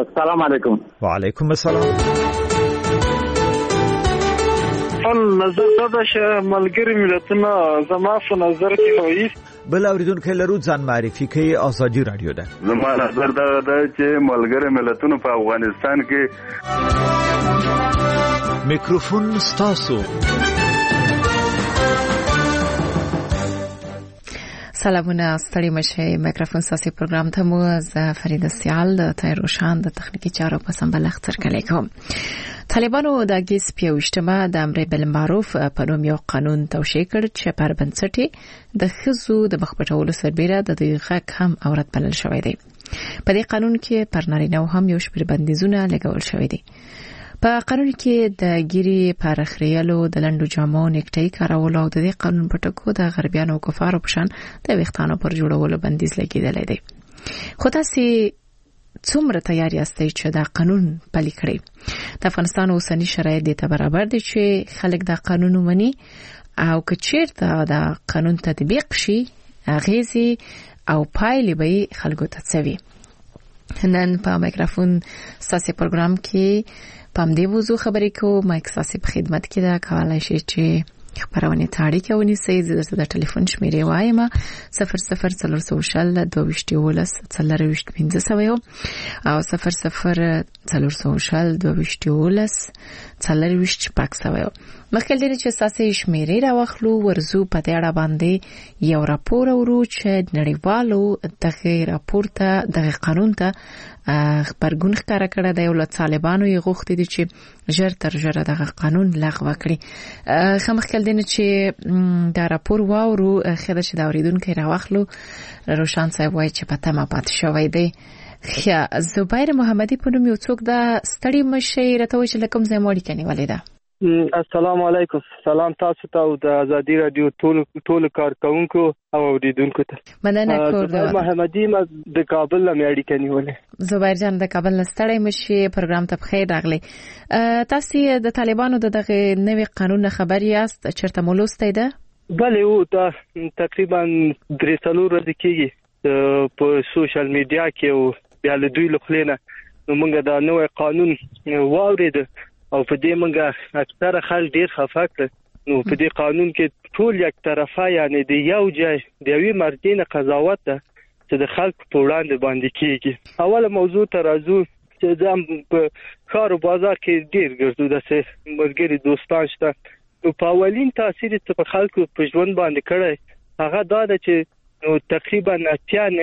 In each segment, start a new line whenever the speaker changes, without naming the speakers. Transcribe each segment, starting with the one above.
سلام علیکم.
و علیکم السلام.
نظر دا شه ملګری ملتونه زما په نظر کې وایي
بل اوریدونکو لرو ځان معرفي کوي. ازادي رادیو ده.
زما نظر دا چې ملګری ملتونه په افغانستان کې
میکروفون ستاسو.
سلامونه ستړي مشه. میکروفون ساسي پروګرام ته مو از فرید سیال د تایروشان د تخنیکی چارو په سمبل اختر کړی کوم. طالبانو د اگست 28مه د امر بالمعروف په نوم یو قانون توشیح کړ چې پر بنسټ د خزو د مخپټولو سربېره د دغه هم عورت بلل شوی دی. په دې قانون کې پر نارینه هم یو شمېر بندیزونه لګول شوی دي. په قانون کې د ګيري پر خریالو د لندو جامو نیکټای کارولو او د دې قانون په ټکو د غربیانو او کفارو په شان د ویښتانو پر جوړولو بندیز لګیدل دي. خو تاسو څومره تیار یاستئ چې دا قانون پلي کړئ؟ د افغانستان اوسنی شرایط د برابر دي چې خلک دا قانون ومني او که چیرته دا قانون تطبیق شي اغیزي او پایلې به خلکو ته څوي. نن په میکروفون ساسي پروګرام کې پام دې موضوع خبرې کوم. مایک ساسي په خدمت کې دا کولای شي چې خبرونه تاړي کوي. سید د ټلیفون شمیرې وایم 0040 22 1500 او 0040 22 1500. مخکې لري چې ساسي شمیرې راوخلو ورزو په دې اړه باندې یو راپور ورو چې نړیوالو دغه راپور ته دغه قانون ته خبرګون ښکارا کړی دی. ول طالبانو یې غوښتي دي چې ژر تر ژره دغه قانون لغوه کړي. خمخکل دي چې دا راپور واورو خدای چې دا اوریدونکو راوخلو روشان صاحب وایي چې پته ما پات شوې دی. خیا زبیر محمدی په نوم یو څوک دا ستړي مشه راته چې لکم زموړي کني ولیدا.
السلام علیکم. سلام تاسو ته او د ازادي رادیو ټول کارکونکو او اوریدونکو ته.
مننه کوم.
زبیر محمدی ما د کابل نه میاړي کني ولې.
زبیر جان د کابل نه ستړي مشه پروګرام ته بخیر راغلی. تاسو د طالبانو دغه نوې قانون خبر یاست چرته مولوستای ده؟
بله او دا تقریبا 3 ورځې کېږي په سوشل میډیا کې او بیا له دوی لخلینه موږ دا نوې قانون واورید او په دې موږ اکثره خلک ډیر خفه کړ. نو په دې قانون کې ټول یک طرفه یعنی د یو ځای د یوې مردینه قضاوت ده چې د خلکو په وړاندې باندې کیږي. اوله موضوع ته راځو چې زم په کار او بازار کې ډیر ګرځو د مرګري دوستان شته. نو په اولین تاثیر چې په خلکو په ژوند باندې کړی هغه دا ده چې نو تقریبا 90%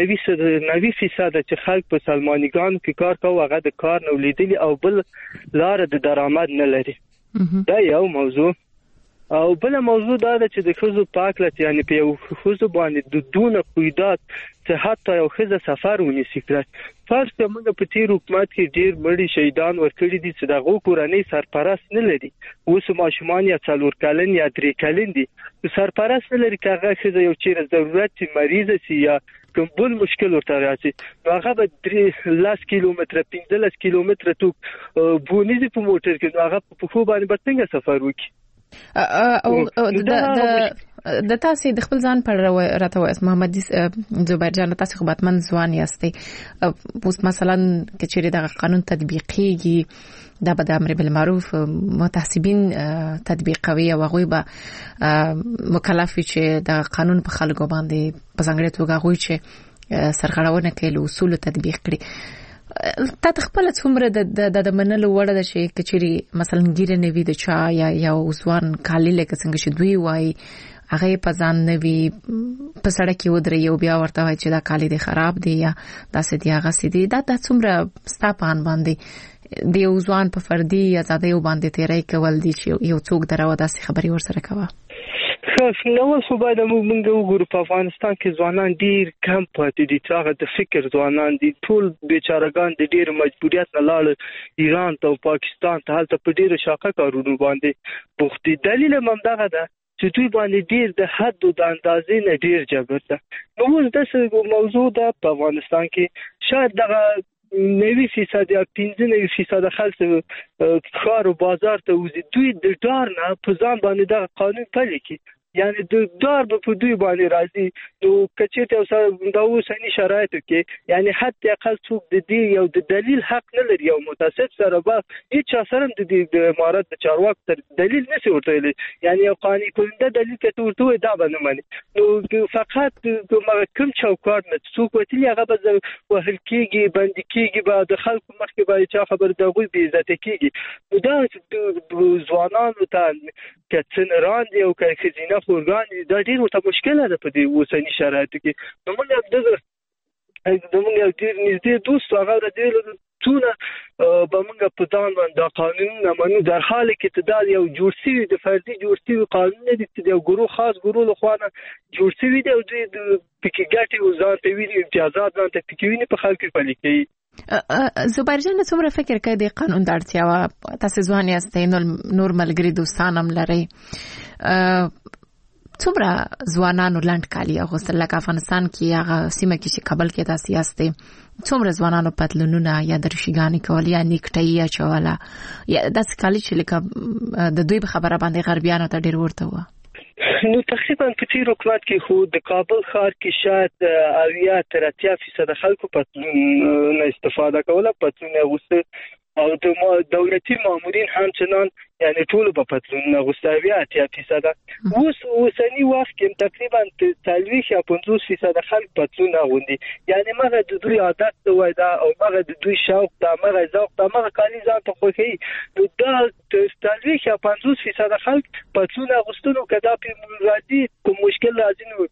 چې خلک په سلمانیګانو کې کار کوي هغه د کار نو لیدلی او بل لار د درآمد نه لري. دا یو موضوع. او بل موضوع دا ده چې د خزو پاکلت یعنی په یو خزو باندې د دونه قیدات چې حتی یو خزه سفر ونیسي کړ. فرض ته موږ په تیر حکومت کې ډیر مړي شهیدان ورکړي دي چې دغه کورنۍ سرپرست نه لري. اوس ماشومان یا 4 کلن یا 3 کلن دي سرپرست نه لري. کاغه خزه یو چیرې ضرورت چې مریض سي یا کوم بل مشکل ورته راځي هغه به 10 کیلومتر 15 کیلومتر تو بونیزي په موټر کې هغه په خو باندې څنګه سفر وکړي.
او د تاسو د خپل ځان پر راته وایس محمد زبیر جان تاسو خو باتمن ځوان یاستئ. اوس مثلا کچېری د قانون تطبیقيږي دا به د امر بالمعروف متحسبین تطبیقوي او هغه به مکلف چې د قانون په خلکو باندې په څنګه توګه غوي چې سرغړونه کوي اصول تطبیق کړي. تا خپل څومره د منلو وړ د شي کچېری مثلا ګیره نوي د چا یا وسوان کالی لکه څنګه چې دوی وای هغه په ځان نوي په سړک کې ودرې یو بیا ورته وای چې دا کالی دی خراب دی یا داسې دی هغه سدي دا څومره ستاپان باندې د وسوان په فردي آزادۍ باندې تیرې کول دي چې یو څوک درو داسې خبري ورسره کوي.
نو څه باید موږ وګورو په افغانستان کې ځوانان ډیر کم پاتې دي. هغه د فکر ځوانان دي ټول بیچارهګان د ډیر مجبوریت نه لاړ ایران ته او پاکستان ته هلته په ډیره شاقه کارونه باندې بوخت دي. دلیل هم دغه ده چې دوی باندې ډیر د حد او د اندازې نه ډیر جبر ده. نو اوس د موضوع ده په افغانستان کې شاید دغه 90% یا 15% خلک کار او بازار ته وزي دوی د ډار نه په ځان باندې د قانون پلي کی یعنی د دار په دوی باندې راځي نو کچته اوسه دا اوسنی شرایطو کې یعنی حتی اقل څوک د دې یو د دلیل حق نه لري یو متاسف سره به هیڅ سره د امارات د چارواکو تر دلیل نشي ورته یعنی یو قانوني کنده دلیل ته ورته دا باندې مانی نو فقط کوم چوکاټ نه څوک وتلی هغه به وهل کېږي باندې کېږي به د خلکو مخکې به چا خبر دغه بې عزت کېږي نو دا ځوانانو ته کڅن راندي او کښینه خورګان دا ډیر ورته مشکله ده په دې اوسنی شرایطو کې نو موږ یو ډیر نږدې دوست هغه د څونه به موږ په ځان باندې قانون منو در حال کې تدال یو جوړ شوی د فردي جوړ شوی قانون دی چې یو ګروه خاص ګروه لخوا جوړ شوی دی او د پکې ګټي او ځان ته ویلي امتیازات ځان ته پکې په خلکو پلي کوي
زبیر جان څومره فکر کوي د قانون د اړتیا وا تاسو ځوان یاستئ نور ملګری دوستان هم لري څومره ځوانانو لاند کالی اغوستل لکه افغانستان کې هغه سیمه کې چې کابل کې تاسو یاستئ څومره ځوانانو پتلونونه یا درشګانی کول یا نیکټای یا چواله یا داس کالی چې لکه د دوی خبره باندې غربیانو ته ډیر ورته و
نو تقریبا په تیر حکومت کې خو د کابل ښار کې شاید 80% خلکو پتلون استفاده کوله پتلون اغوسته او د دولتي مامورین همچنان یعنی ټول په پتلون اغوستوي 80% اوسنی وخت کې تقریبا 40 یا 50% خلک پتلون اغوندي یعنی مغه د دوی عادت وای دا او مغه د دوی شوق دا مغه ذوق دا مغه کالي ځان ته خوښي نو دا 40 یا 50% خلک پتلون اغوستنو کدا په راځي کوم مشکل راځي نو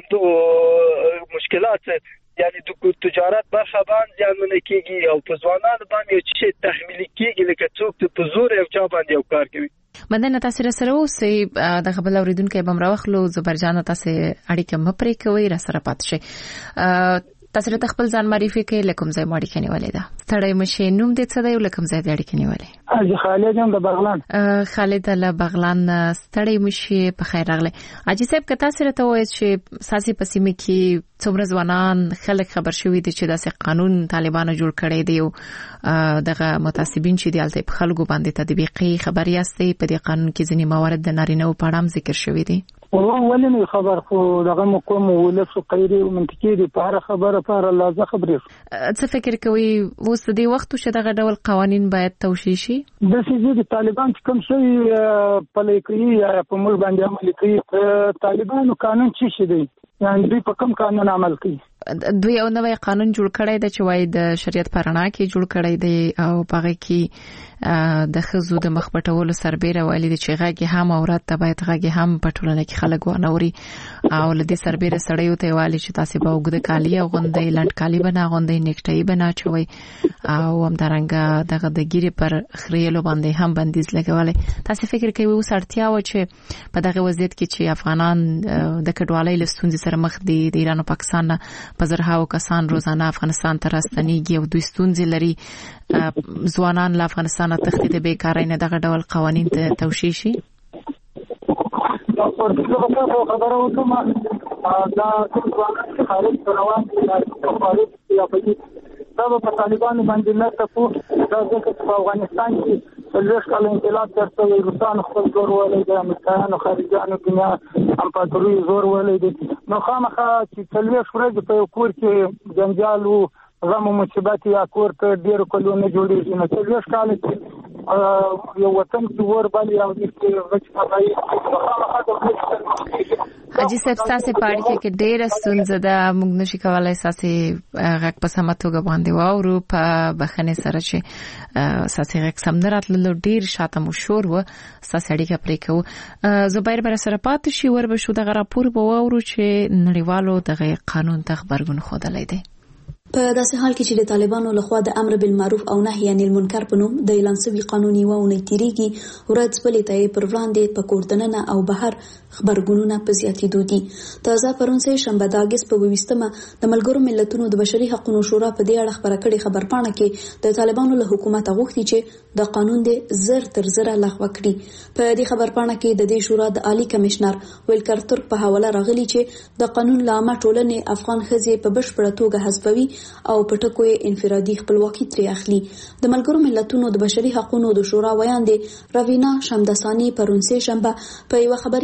په مشکلات یعنی د تجارت برخه باندې ځانونه کېږي او په ځوانانو باندې یو څه تحمیل کېږي لکه څوک په زور یو چا باندې یو کار کوي
مندنه تاسو سره اوسې د خبر اوریدونکو به مروخلو زبر جان تاسو اړیکه مپرې کوي را سره پات شي تاسو ته خپل ځان معرفي کړئ لکه مزه ماړي کني ولې دا ستړی مشه نوم دې څه دی لکه مزه دې اړیکه نیولې
اجي خالد هم د بغلان
خالد له بغلان ستړی مشه په خیر راغله اجي صاحب کته سره ته وایي چې ساسي پسیمه کې څومره ځوانان خلک خبر شوي دي چې داسې قانون طالبانو جوړ کړی دی او دغه متعصبین چې دلته په خلکو باندې تطبیقي خبر یاستي په دې قانون کې ځینې موارد د نارینه او پاړم ذکر شوی دي
ولني خبر خو دغه مقام ولف قیری او منطقي دي په خبره پر الله ز خبرې
څه فکر کوي اوس د دې وخت چې دغه ډول قوانين باید توشیح شي
د سيزي د طالبان کوم شي په لیکي یا په مل باندې عمل کوي طالبانو قانون چی دی یعنی دوی په کوم قانون عمل کوي
دوی یو نوې قانون جوړ کړی دی چې وایي د شریعت پرانا کې جوړ کړی دی او پاره کې د خزو د مخبټولو سربېره ویلي دی چې غږی هم اورات ته باید غږی هم په ټولنه کې خلک ونوري او لدې سربېره سړیو ته ویلي چې تاسو به وګد کالی غوندې لاند کالی بنا غوندې نیکټای بنا چوي او هم درنګ دغه د ګيري پر خریلو باندې هم بندیز لګولې تاسو فکر کوئ اوس اړتیا و چې په دغه وضعیت کې چې افغانان د کډوالۍ لستونځ سره مخ دي د ایران او پاکستان په زرهاو کسان روزانه افغانستان ته راستنیږي او دوی ستونزې لري ځوانان له افغانستان تختی د بیکارۍ نه دغه ډول قوانین ته توشیح شي
خبره وکم دا څنګه خارج روان دي دا په طالبانو باندې نه تاسو دا ځکه په افغانستان کې لږ کال انقلاب ترته روسان خپل زور ولې د امریکایانو خارجانو دنیا هم پاتوري زور ولې دي نو خامخا چې څلوي فرض په کور کې جنجال او غم مصیبت یا کور ته ډیر کلونه جوړیږي نو څلوي کال یو وطن کې ور باندې او دې
حاجی صاحب تاسو پاره کې ډېر ستونزه ده موږ نشي کولای تاسو غږ په سمه توګه باندې واورو په بخنه سره چې تاسو غږ سم نه راتللو ډېر شاته مشهور و تاسو اړیکه پرې کوو زبیر بر سره پات شي ور به شو د راپور به واورو چې نړیوالو دغه قانون ته خبرګون خوده لیدي
په داسې حال کې چې د طالبانو لخوا د امر بالمعروف او نهي عن المنکر په نوم د اعلان شوی قانوني وونه تیریږي ورځ بلې ته پر وړاندې په کوردننه او بهر خبرګونونه په زیاتېدو دي تازه پرون سه شنبه د اگست په 20مه د ملګرو ملتونو د بشري حقوقو شورا په دې اړه خبره کړې خبرپاڼه کې د طالبانو له حکومت غوښتي چې د قانون د زر تر زره لغوه کړي په دې خبرپاڼه کې د دې شورا د عالی کمشنر ویلکر ترک په حواله راغلي چې د قانون لامه ټولنې افغان ښځې په بشپړه توګه حذفوي او پټکو انفرادي خپلواکي ترې اخلي د ملګرو ملتونو د بشري حقوقو د شورا ویاندې روینا شمدسانی پرون سه شنبه په یو خبري ناسته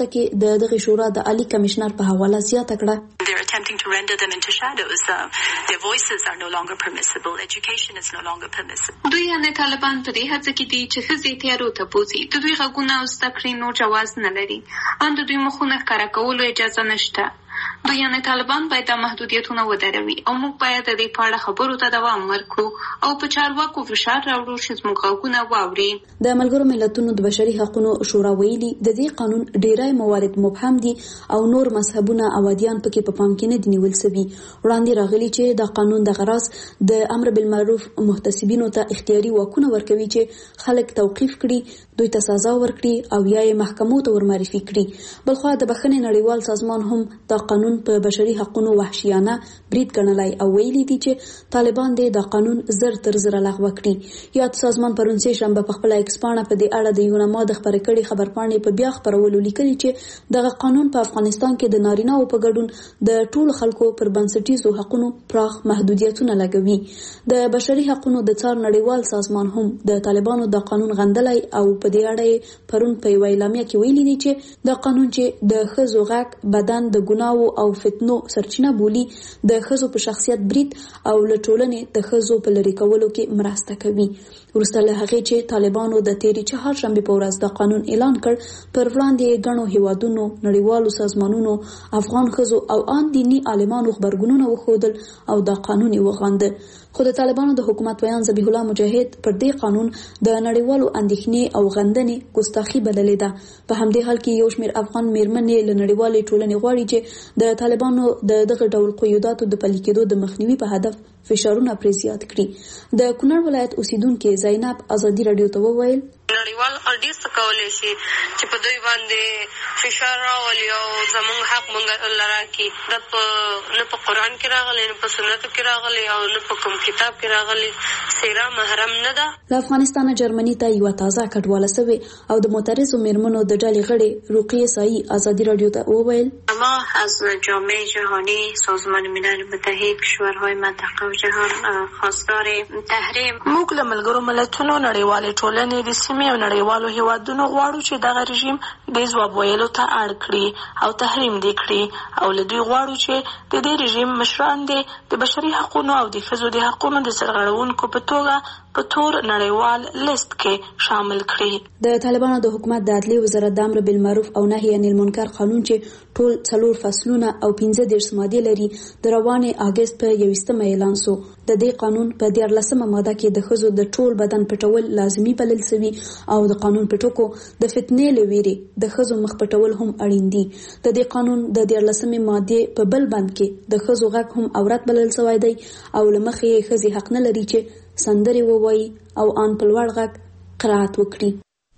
کې د دغه شورا د عالی کمشنر په حواله زیاته کړه.
They're attempting to render them into shadows. Their voices are no longer permissible. Education is no longer permissible.
دوی یعنی طالبان په دې هڅه کې دي چې ښځې تیارو ته بوځي. د دوی غږونه او زده کړې نور جواز نه لري. ان د دوی مخونه ښکاره کولو اجازه نشته. دوی یعنی طالبان باید دا محدودیتونه ودروي او موږ باید د دې په اړه خبرو ته دوام ورکړو او په چارواکو فشار راوړو چې زموږ غږونه واوري.
د ملګرو ملتونو د بشري حقوقو شورا ویلي د دې قانون ډیری موارد مبهم دي او نور مذهبونه او ادیان پکې په پام کې نه دي نیول شوي. وړاندې راغلي چې د قانون د غرض د امر بالمعروف محتسبینو ته اختیاري واکونه ورکوي چې خلک توقیف کړي، دوی ته سزا ورکړي او یا یې محکمو ته ورمعرفي کړي. بلخو د بخښنې نړیوال سازمان هم د قانون په بشري حقوقو وحشیانه برید ګڼلی او ویلي دي چې طالبان د قانون زر تر زر لغوه کړي. یاد سازمان پرون سه شنبه په خپل ایکس پاڼه په دې اړه د یو نامه د خبرې کړي خبرپاڼې په بیا خبرولو لیکلي چې دغه قانون په افغانستان کې د نارینه‌و په ګډون د ټولو خلکو پر بنسټیزو حقوقو پراخ محدودیتونه لګوي. د بشري حقوقو د څار نړیوال سازمان هم د طالبانو د قانون غندلای او په دې اړه پرون په یو اعلامیه کې ویلي دي چې د قانون چې د ښځو غږ بدن د ګناوو او فتنو سرچینه بولی د ښځو په شخصیت برید او له ټولنې د ښځو په لرې کولو کې مرسته کوي. وروسته له هغې چې طالبانو د تیرې چهارشنبې په ورځ د قانون اعلان کړ، پر وړاندې ګڼو هیوادونو، نړیوالو سازمانونو، افغان ښځو او ان دیني عالمانو خبرګونونه وښودل او دا قانون یې وغانده. خو د طالبانو د حکومت ویان ذبیح الله مجاهد پر دې قانون د نړیوالو اندېښنې او غندنې ګستاخي بللې ده. په همدې حال کې یو شمېر افغان میرمنې له نړیوالې ټولنې غواړي چې د طالبانو د دغه ډول قیوداتو د پلي کېدو د مخنیوي په هدف فشارونه پرې زیات کړي. د کونړ ولایت اوسیدونکو زینب ازادي رادیو ته وویل
نړیوال ډیر څه کولی شي چې په دوی باندې فشار راولي او زموږ حق مونږ لرا کی د نه په قرآن کې راغلی، نه په سنت کې راغلی او نه په کوم کتاب کې راغلی. سیره محرم نه ده.
له افغانستان جرمني ته یو تازه کډواله سوي او د معترضو میرمنو د ډلې غړي رقیه سایی ازادي رادیو ته وویل
ما از جامعه جهانی، سازمان ملل متحد، کشورهای منطقه و جهان خواستار تحریم.
موږ له ملګرو ملتونو، نړیوالې ټولنې، د سیمې او نړیوالو هیوادونو غواړو چې دغه رژیم د ځواب ویلو ته اړ کړي او تحریم دې کړي او له دوی غواړو چې د دې رژیم مشران د بشري حقوقو او د ښځو د حقوقو د سرغړونکو په توګه په تور نړیوال لیست کې شامل کړي.
د طالبانو د حکومت د عدلیې وزارت د امر بالمعروف او نهي عن المنکر قانون چې ټول 4 فصلونه او 15 ماده لري د روانې اگست په 21 اعلان شو. د دې قانون په 14 ماده کې د ښځو د ټول بدن پټول لازمي بلل شوی او د قانون په ټکو د فتنې لويري د ښځو مخ پټول هم اړین دي. د دې قانون د 14 ماده په بل بند کې د ښځو غږ هم عورت بلل شوی دی او لمخې ښځې حق نه لري چې سندري ووایي او ان په لوړ غږ قرائت وکړي.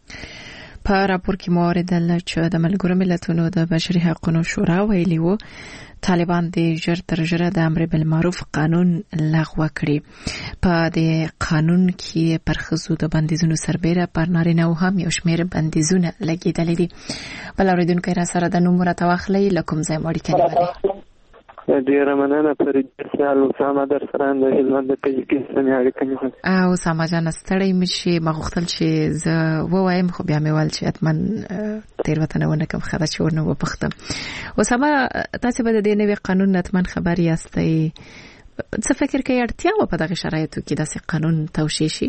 په راپور کې موارد چې د ملګرو ملتونو د بشري حقوقو شورا ویلي وو طالبان د ژر تر ژره د امر بالمعروف قانون لغوه کړي. په دې قانون کې پر ښځو د بندیزونو سربېره پر نارینه‌و هم یو شمېر بندیزونه لګېدلي دي. بل اورېدونکی را سره د نوم راته واخلئ، له کوم ځای مو اړیکه نیولې؟
ډیره مننه فرید سیال اسامه در سره د هلمند د تاجکستان اړیکه نیولې.
او اسامه جان ستړی مشي، ما غوښتل چې زه ووایم خو بیا مې ویل چې حتما تیروتنه ونه کوم، خبره چې ورنه وپوښتم. اسامه تاسو به د دې نوي قانون حتما خبر یاستئ. څه فکر کوئ اړتیا و په دغه شرایطو کې داسې قانون توشیح شي؟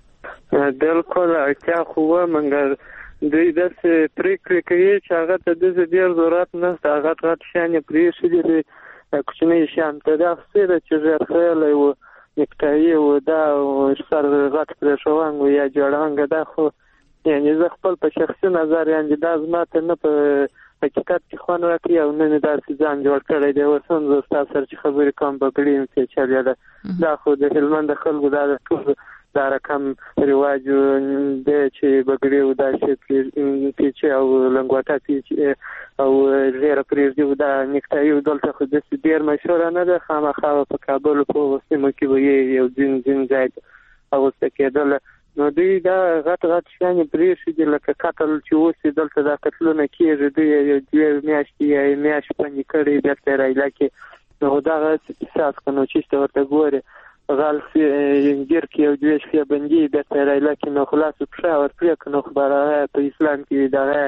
بالکل اړتیا خو وه، مګر دوی داسې پرېکړې کوي چې هغه ته داسې ډېر ضرورت نشته. غټ غټ شیان یې پرېښودي دي، کوچنی شیان ته دا څه ده چې ژر خیالی و، نیکټایي و، دا سر غټ پرېښوانګ و یا جوړانګه، دا خو یعنې زه خپل په شخصي نظر یعنې دا زما ته نه په حقیقت کې خوند راکوي او نه مې داسې ځان جوړ کړی دی. اوس هم زه ستا سره چې خبرې کوم بګړې یم پېچلې ده. دا خو د هلمند د خلکو دا د ټولو دا رقم رواج دی چې بګړې و داسې پیچې او لنګوټه پیچې او ژیره پرېږدي و. دا نیکټایي و دلته خو داسې ډېر مشهوره نه ده، خامخا په کابل په سیمو کې به یې یو ځین ځای اغوسته کېدله. نو دوی دا غټ غټ شیان یې پرېښودي لکه قتل چې اوس یې دلته دا قتلونه کېږي، دوی یې 2 میاشتې یا یې میاشت بندي کړی بېرته یې رایله کې. نو دغه قصاص که نو چېسته ورته ګورې غل ګیر کې یو 2 شپې بندي بېرته یې رایله کې، نو خلاص پښه ورپرې کړه. نو خو په اسلام کې دغه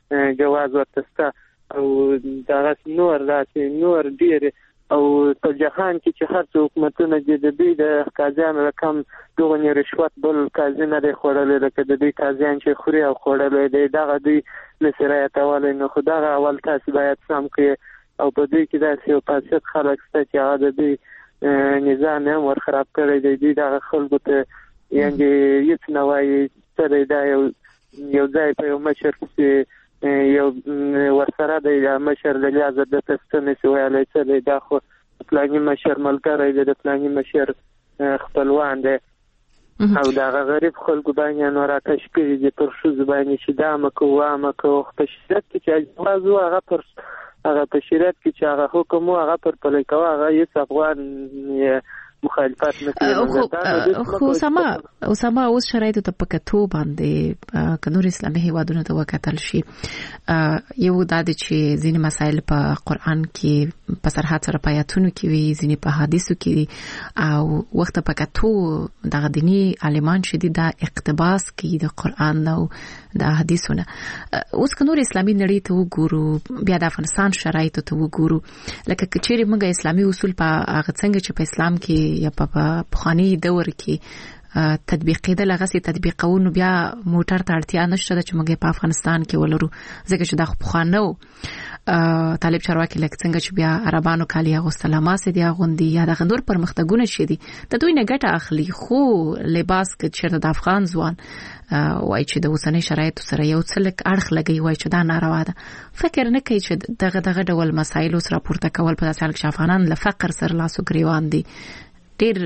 جواز ورته او دا نور ډیر او په جهان کې چې هر څو حکومتونه د دوی د قاضیانو رقم دغه رشوت بل قاضي نه دی خوړلی، لکه د دوی قاضیان چې خوري او خوړلی دی دغه دوی نشي رعایتولی. نو خو دغه اول تاسو باید سم کړئ او په دوی کې داسې یو فاسد خلک شته چې هغه د دوی نظام هم ور خراب کړی دی. دوی دغه خلکو ته یعنې هېڅ نه وایي څه دی، دا یو ځای په یو مشر پسې یو ورسره دی، دا مشر د لحاظه دته څه نشي ویلی څه دی، دا خو فلاني مشر ملګری دی، د فلاني مشر خپلوان دی او دغه غریب خلکو باندې نو راکش کړي دي پر ښځو باندې چې دا مه کوو وا مه کوو. په شریعت کې چې جواز و هغه په شریعت کې چې هغه حکم و هغه پر پلی کوه هغه هېڅ افغان مخالفت نه کوي.
خو اسامه اوس شرایطو ته په کتو باندې که نور اسلامي هیوادونو ته وکتل شي، یو دا دی چې ځینې مسایل په قرآن کې په سرحد سره په آیاتونو کې وي، ځینې په حدیثو کې دي او وخت په کتو دغه دیني عالمان چې دي دا اقتباس کوي د قرآن او د حدیثونه. اوس که نور اسلامي نړۍ ته وګورو، بیا د افغانستان شرایطو ته وګورو، لکه که چیرې موږ اسلامي اصول په هغه څنګه چې په اسلام کې یا په پخواني دور کې تطبیقېدل هغه سي تطبیقونو بیا موټر ته اړتیا نشته چې موږ په افغانستان کې ولرو، ځکه چې دا خو پخوانو طالب چارواکي لکه څنګه چې بیا عربانو کالي اغوستل ماسه دي غوندي یا د غندور پرمختګونه شي دي د دوی نه ګټه اخلي. خو لباس کې چیرته د افغان ځوان وای چې د اوسنۍ شرایطو سره یو څلک اړخ لګي وای چې دا ناروا ده، فکر نه کوي چې دغه ډول مسایل سره پورته کول په داسې حال کې افغانان له فقر سره لاس او ګریوان دي ډیر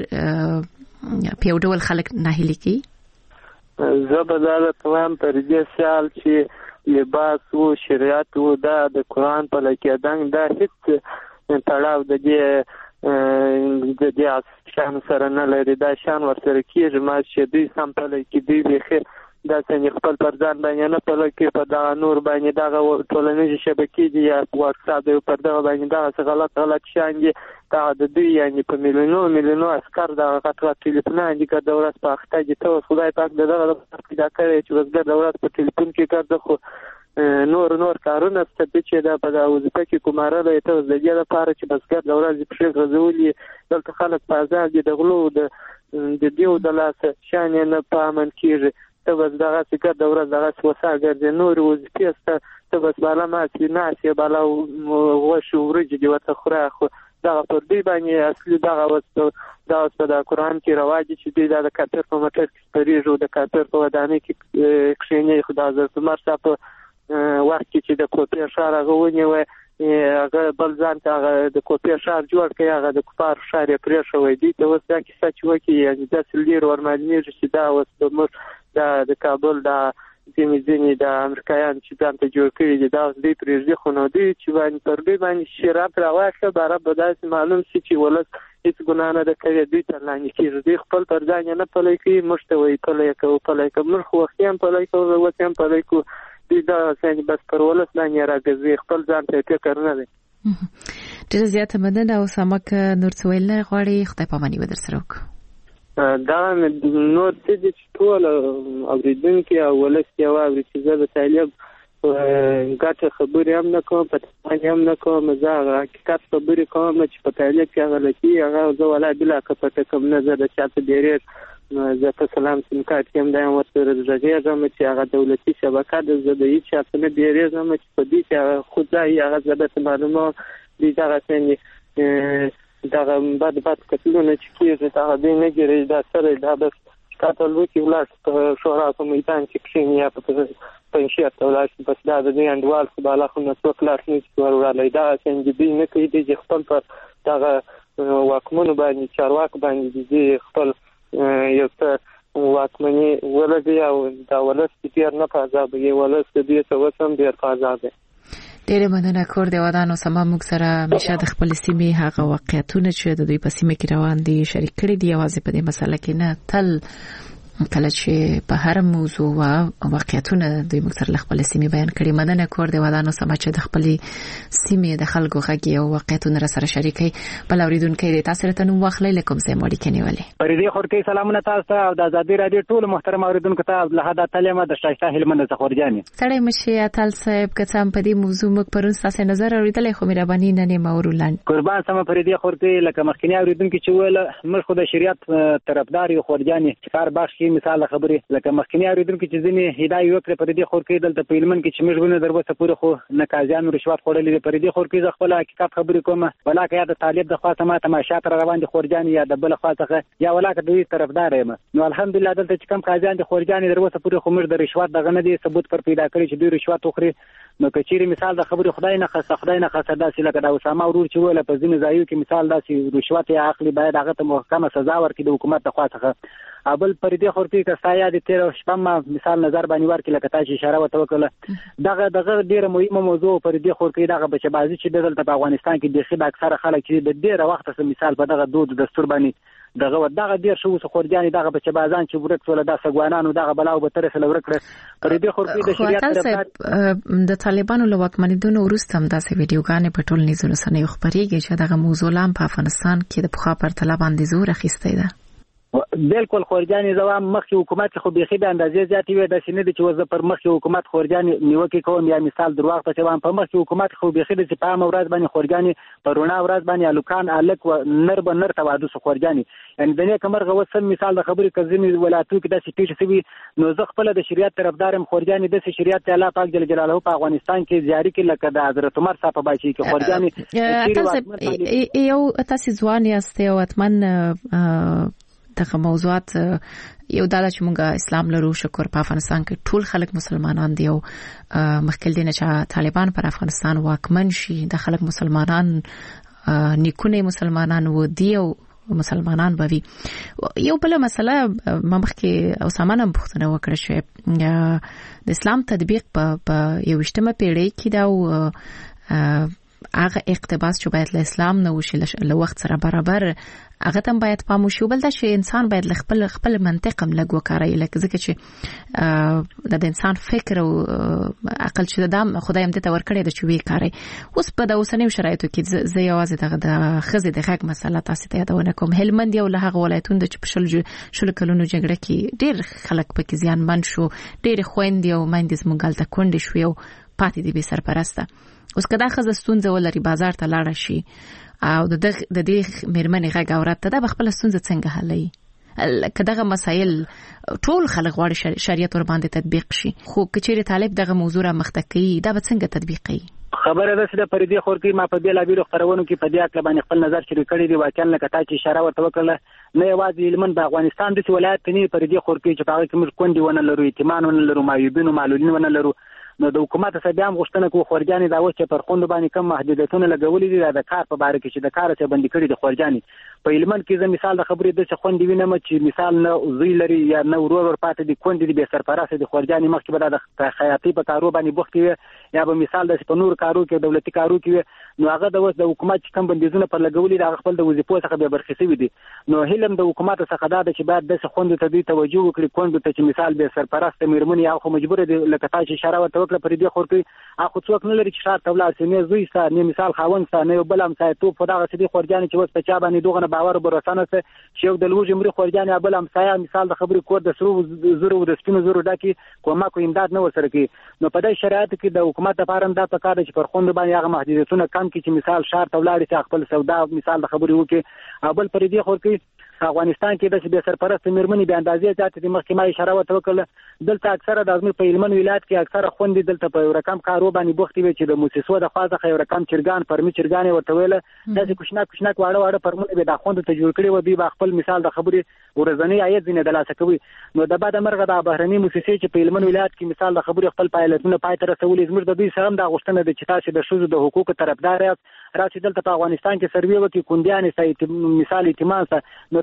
په یو ډول خلک ناهیلي کوي.
زه به دا کوم پر دې سیال چې لباس او شریعت او د قرآن په لکېدنګ دا هیڅ تړاو د دې شان سره نه لري، دا شان ورسره کېږي ما چې دوی سم په لکې دوی بیخي دا څنګه خپل پر ځان باندې نه په لکې په دغه نور باندې دغه ټولنیزې شبکې دي یا واتساپ دی پر دغه باندې دغه غلط شیان دي دا د دوی یعنې په میلیونو عسکر دغه غټ ټلیفونان دي که د ورځ په اخته دي ته خدای پاک د دغه پیدا کړی چې بزګر د ورځ په ټلیفون کې کار ده، خو نور کارونه ستبي چې دا په وظیفه کې کومارله ته د دې لپاره چې بزګر د ورځ په غزولي دلته خلک په آزاد دي د غلو د دیو د لاس شان نه پامن کیږي ته بس دغه څنګه د ورځ دغه وساګر د نور وظیفه ته بس بالا ما چې ناسي بالا وشو ورج دی وته خره خو دغه پر دی باندې اصلي دغه وسته د قرآن کې رواج چې دی د کافر په مټر کې پریږو د کافر په ودانه کې کښینې خدای عزت مرسته په وخت کې چې د کوپی شهر غوونی و هغه بل ځان ته هغه د کوپی شهر جوړ کړي هغه د کفار شهر پرې شوې دي ته اوس دا کیسه چې وکي یعنی د سلیر ورمالنی چې دا اوس د کابل د ځینې د امریکایان چې ځان ته جوړ کړي دي دا اوس دوی پرېږدي خو نو دوی چې باندې پر دوی باندې شراب راواخله باره به داسې معلوم شي چې ولس هېڅ ګناه نه ده کړې دوی ته لاندې کېږي دوی خپل پر ځان یې نه پلی کوي موږ ته وایي پلی کوو موږ خو وختي هم پلی کوو اوس هم پلی کوو دوی دا بس پر ولس باندې راګرځي خپل ځان ته فکر نه دی.
ډېره زیاته مننه اسامه که نور څه ویل نه غواړې خدای پاماني به در سره وکړو.
دا نور څه دي چې ټول اورېدونکي او ولس یې واوري چې زه د طالب ګټه خبرې هم نه کوم په تمام هم نه کوم زه حقیقت خبرې کوم چې په طالب کې هغه لکي هغه زه ولا بلا کپټه کوم نه زه د چاته ډېرې زه په سلام سیم کارت کې هم دا ورسره غږېږم چې هغه دولتي شبکه ده زه د هېڅ چاته نه ډېرېږم چې په دې کې هغه خو ځای هغه زه درته معلوموم دوی دغه څنګه دغه بد کتلونه چې کېږي دغه دوی نه ګیري دا سره دا بس قتل وکړي ولاړ په شورا په میدان کې کښېني یا په پنجشیر ته ولاړ شي بس دا د دوی انډوال خو بالا خو نه څوک لاس نه شي ور وړلی دغه څنګه دوی نه کوي دوی چې خپل پر دغه واکمنو باندې چارواکو باندې دوی خپل یو څه واکمني ولګي او دا ولس ډېر نه په عذاب وي ولس د دوی څه اوس هم ډېر په عذاب دی.
ډېره مننه کور د ودانو سما موږ سره همیشه د خپل سیمې هغه واقعیتونه چې د دوی په سیمه کې روان دي شریک کړي دي یوازې په دې مسله کې نه تل کله چې په هر موضوع او واقعیتونه د مختلف خپل سیمې بیان کړي. مدنه کور د ودانو سم چې د خپل سیمې د خلکو غږی او واقعیتونه سره شریکي. بل اوریدونکو د تاسو ته نو واخلې لکم سه مړی کنيولې.
پرې خور کې سلامونه تاسو ته او د آزادي رادیو ټول محترم اوریدونکو ته عبدالحد تعلیمه د شایسته هلمند څخه ورجاني.
سړی مشي اتل صاحب کڅم په دې موضوع مک پرون تاسو نظر اوریدلې خو مهرباني نه مورولان.
قربان سم پرې خور کې لکه مخکنی اوریدونکو چې ویل مر خو د شریعت طرفدار یو خورجاني کار باخي مثال خبرې لکه مخکنی اوریدونکو چې ځینې هدايه وکړه پر دې خور کې دلته په علمن کې چې موږ ونه دروسه پوره خو نقاضیان رشوت خورلې پر دې خور کې خپل حقیقت خبرې کومه ولاکه یا د طالب د خاصه ما تماشا تر روان دي خورجاني یا د بل خاصه یا ولاکه د طرفدار یم. نو الحمدلله دلته چې کم قاضیان دي خورجاني دروسه پوره خو موږ د رشوت دغه نه دي ثبوت پر پیدا کړی چې دوی رشوت وخوري. نو کچيري مثال د خبرې خدای نه خاصه داسې لکه د اسامه ورور چې ویل په ځینې ځایو کې مثال داسې رشوت یا عقلي باید هغه ته محکمه سزا ورکړي د حکومت له خوا څخه. ابل پر دې خور کې کسایا د 13 شپه مثال نظر باندې ورکړي لکه تاسو اشاره وکړه دغه ډیره مهمه موضوع پر دې خور کې دغه بچبازي چې دلته په افغانستان کې د خې اکثره خلک چې د ډیره وخت سره مثال په دغه دود دستور باندې دغه ډیر شو خورجاني دغه بچبازان چې ورک ول د سګوانانو دغه بلاو به تر سره ورکړه پر دې خور کې د شریعت
د طالبانو له واکمنیدونو وروسته هم داسې ویډیوګانې په ټول نيزونو سره خبريږي چې دغه موضوع لام په افغانستان کې د پخوا پر طالب باندې زور اخیسته ده.
بالکل خورجاني زوام مخکې حکومت خو بيخي د اندازې زیاتې وي د سینې چې وځ پر مخکې حکومت خورجاني نیوکه کوم یا مثال درواغ ته چې په مخکې حکومت خو بيخي د په امراض باندې خورجاني پرونا امراض باندې الکان الک و نر به نر توادس خورجاني یعنی د نه کمر غوسم مثال د خبرې کزمي ولایتو کې د سپیش سوي نو زه خپل د شریعت طرفدارم خورجاني د شریعت الله پاک جل جلاله په افغانستان کې جاری کې لکه د حضرت عمر صاحب بچي کې خورجاني
یو تاسو ځوان یاست او اتمن دغه موضوعات یو دا چې موږ اسلام لرو شکر په افغانستان کې ټول خلک مسلمانان دي او مخکې دینه چې طالبان پر افغانستان واکمن شي د خلک مسلمانان نیکونه مسلمانان و دي او مسلمانان بوي. یو بل مسله مخکې او سامان پوښتنه وکړه چې د اسلام تطبیق په یو اجتماعي پیړۍ کې دا هغه اقتباس چې باید له اسلام نه وشي له وخت سره برابر هغه تم باید پام وشي بل دا چې انسان باید خپل منطق هم لګ وکړي لکه ځکه چې د انسان فکر او عقل چې د خدای هم ته ورکړي د چوي کاری اوس په د اوسنیو شرایطو کې زه یوازې دغه د خزې د حق مسله تاسو ته یادونه کوم. هلمند یو له هغه ولایتونو چې په شل کلونو جګړه کې ډېر خلک پکې زیانمن شو ډېر خويندې او میندې زموږ ته کونډې شو او پاتې دي به سرپرسته. اوس کدا خزه ستونزه ولري بازار ته لاړ شي او د دې مېرمنې غږ اورات ته د خپل ستونزه څنګه حلوي کداغه مسایل ټول خلک غواړي شریعت ور باندې تطبیق شي خو کچېره طالب دغه موضوع را مختکی دا به څنګه تطبیقي
خبره ده چې د پردي خور کې ما په بیل بیل خبرونو کې په دې اړه باندې خپل نظر شریک کړی دی واقعا لکه تا چې اشاره ورته وکړه نه یوازې علمن د افغانستان د ولایت نه پردي خور کې چې هغه کې موږ کندي ونه لرو ایتمان ونه لرو مایوبین او معلولین ونه لرو نو د حکومت څخه بیا غوښتنه کوي خورجاني دا و چې پر خوند باندې کم محدودیتونه لګولې دي د کار په باره کې چې د کار څخه بندي کړي د خورجاني په علمن کې زه مثال د خبرې د څه خوند وینم چې مثال نه زوی لري یا نه ورور پاتې دي کندي دي به سرپرست دي خورجاني مخکې به د خیاطي په کارو باندې بوخت وي یا به مثال د سپنور کارو کې دولتي کارو کې نو هغه د حکومت کم بندیزونه پر لګولې د خپل د وظیفو څخه به برخصي دي نو هلم د حکومت څخه دا چې بعد د خوند ته دوی توجه وکړي کوند ته چې مثال به سرپرست میرمن یا خو مجبور دي لکه تاسو اشاره ورته وکړه پر دې خور کې اخو څوک نه لري چې شاته تولار سینې زوی سره نه مثال خاون سره نه بل هم سایه تو په دغه سدي خورجاني چې وس په چا باندې دوغه باور برسانه سه چې یو د لوج مری خورجاني بل هم سایه مثال د خبرې کور د سرو زرو د سپینو زرو ډکی کومه کو امداد نه ورسره کی نو په دې شرایط کې د حکومت لپاره دا په کار چې پر خوند باندې هغه محدودیتونه کم کی چې مثال شار تولار چې خپل سودا مثال د خبرې وکي بل پر دې خور کې افغانستان کې د به سرپرست میرمنې به اندازې ځاتې د مخکې ما اشاره وکړه دلته اکثره د ازمیر په علمن ولایت کې اکثره خوندې دلته په رقم کارو باندې بوختي وي چې د موسسو د خاصه خیر رقم چرګان پرمي چرګان ورته ویل داسې کوښنه واړه پرمونه به د خوند ته جوړ کړي و دی خپل مثال د خبرې ورځنی عاید زینه د لاسه کوي نو د بعد مرغه د بهرني موسسې چې په علمن ولایت کې مثال د خبرې خپل پایلټونه پای ته رسولي زموږ د دوی سره د غوښتنه د چې تاسو د شوزو د حقوقو طرفدار راځي دلته په افغانستان کې سروي وکي کنديان مثال ایتمان نو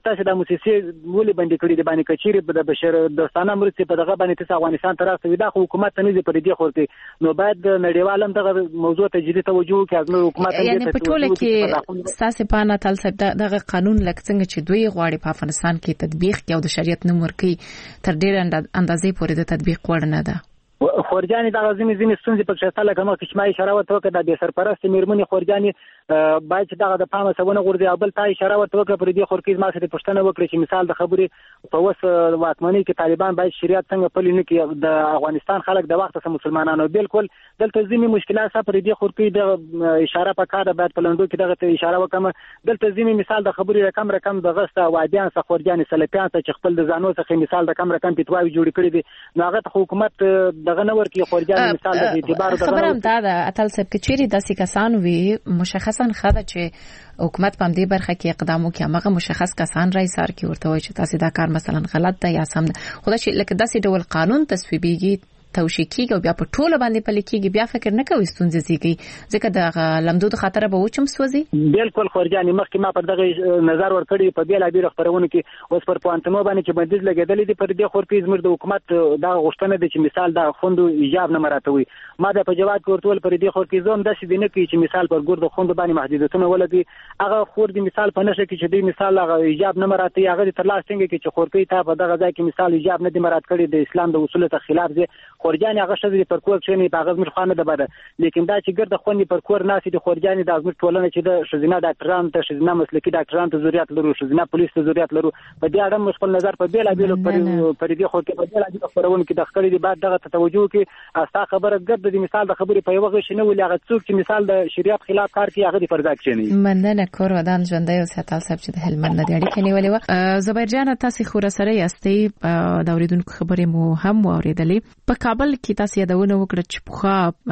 تاسو د موسسې ولې باندې کړی د باندې کچيري په د بشر دوستانه مرستې په دغه باندې تاسو افغانستان ته راځي دا حکومت ته نه پر دې خورته نو باید نړیوالم دغه موضوع ته جدي توجه وکړي از نو حکومت
یعنی په ټوله کې ساسي پانا تل سب دغه قانون لکه څنګه چې دوی غواړي په افغانستان کې تطبیق کوي او د شریعت نوم ورکړي تر ډېر اندازې پورې د تطبیق وړ نه ده
خورجاني دغه ځینې ستونزې په شته لکه ما چې ما اشاره وکړه د بې سرپرست میرمنې خورجاني باید چې دغه د پامه سونه غوړي او بل تا اشاره وکړه پر دې خورکیز ما سره پښتنه وکړي چې مثال د خبرې په وس واکمنۍ کې طالبان باید شریعت څنګه پلي نه کړي د افغانستان خلک د وخت سره مسلمانانو بالکل دلته ځینې مشکلات سره پر دې خورکیز د اشاره په کار باید په لندو کې دغه اشاره وکړم دلته ځینې مثال د خبرې رقم د غسته وادیان سره خورجاني سلفیان چې خپل د ځانو څخه مثال د رقم پیټواوی جوړ کړی دي نو هغه حکومت دغه نور کې خورجاني مثال د اعتبار د
خبرم دا اتل سب کچيري داسې کسان وي مشخصا خدای چې حکومت په دې برخه کې اقدام وکړي هغه مشخص کسان رئیس سر کې ورته وایي چې تاسو دا کار مثلا غلط ده یا سم ده خدای چې لکه داسې ډول قانون تصویبيږي توشیکیږي او بیا په ټوله باندې پلیکيږي بیا فکر نه کوي ستونزې زیږي ځکه د لمدود خطر به وچم سوځي
بالکل خورجاني مخکې ما پر دغه نظر ورکړی په بیل ابي خبرونه کې اوس پر پوانتمو باندې چې بندیز لګیدلې دي پر دې خورپیز زموږ د حکومت دا غوښتنه ده چې مثال دا خوندو ایجاب نه مراتوي ما د په جواب ورتول پر دې خورپیزوم د شي نه کوي چې مثال پر ګور د خوندو باندې محدودیتونه ولګي هغه خور دي مثال په نشه کې چې دی مثال هغه ایجاب نه مراتي هغه تر لاس څنګه کې چې خورپی ته په دغه ځای کې مثال ایجاب نه دي مرات کړی د اسلام د اصولو ته خلاف دي خورجاني هغه شې پر کور چې په غزمر خانه ده بده لیکن دا چې ګرد خونی پر کور ناسي د خورجاني د ازمر ټولنه چې د شزینه ډاکټران ته شزینه مسلکی ډاکټران ته ضرورت لرو شزینه پولیس ته ضرورت لرو په دې اړه مخکل نظر په بیل ابي پر دې خو کې په بیل ابي خبرونه کې د خړې دی بعد دغه توجه کې استا خبره ګرد د مثال د خبرې په یو غشنه ولې هغه څوک چې مثال د شریعت خلاف کار کوي هغه د فرض کړي
مننه کور ودان ژوندۍ او ساتل صاحب چې د هلمند د اړیکې نیولې و زبیر جان تاسو خور سره یاستئ د اوریدونکو خبرې مو هم اوریدلې په کابل کې تاسو یادونه وکړه چې پخوا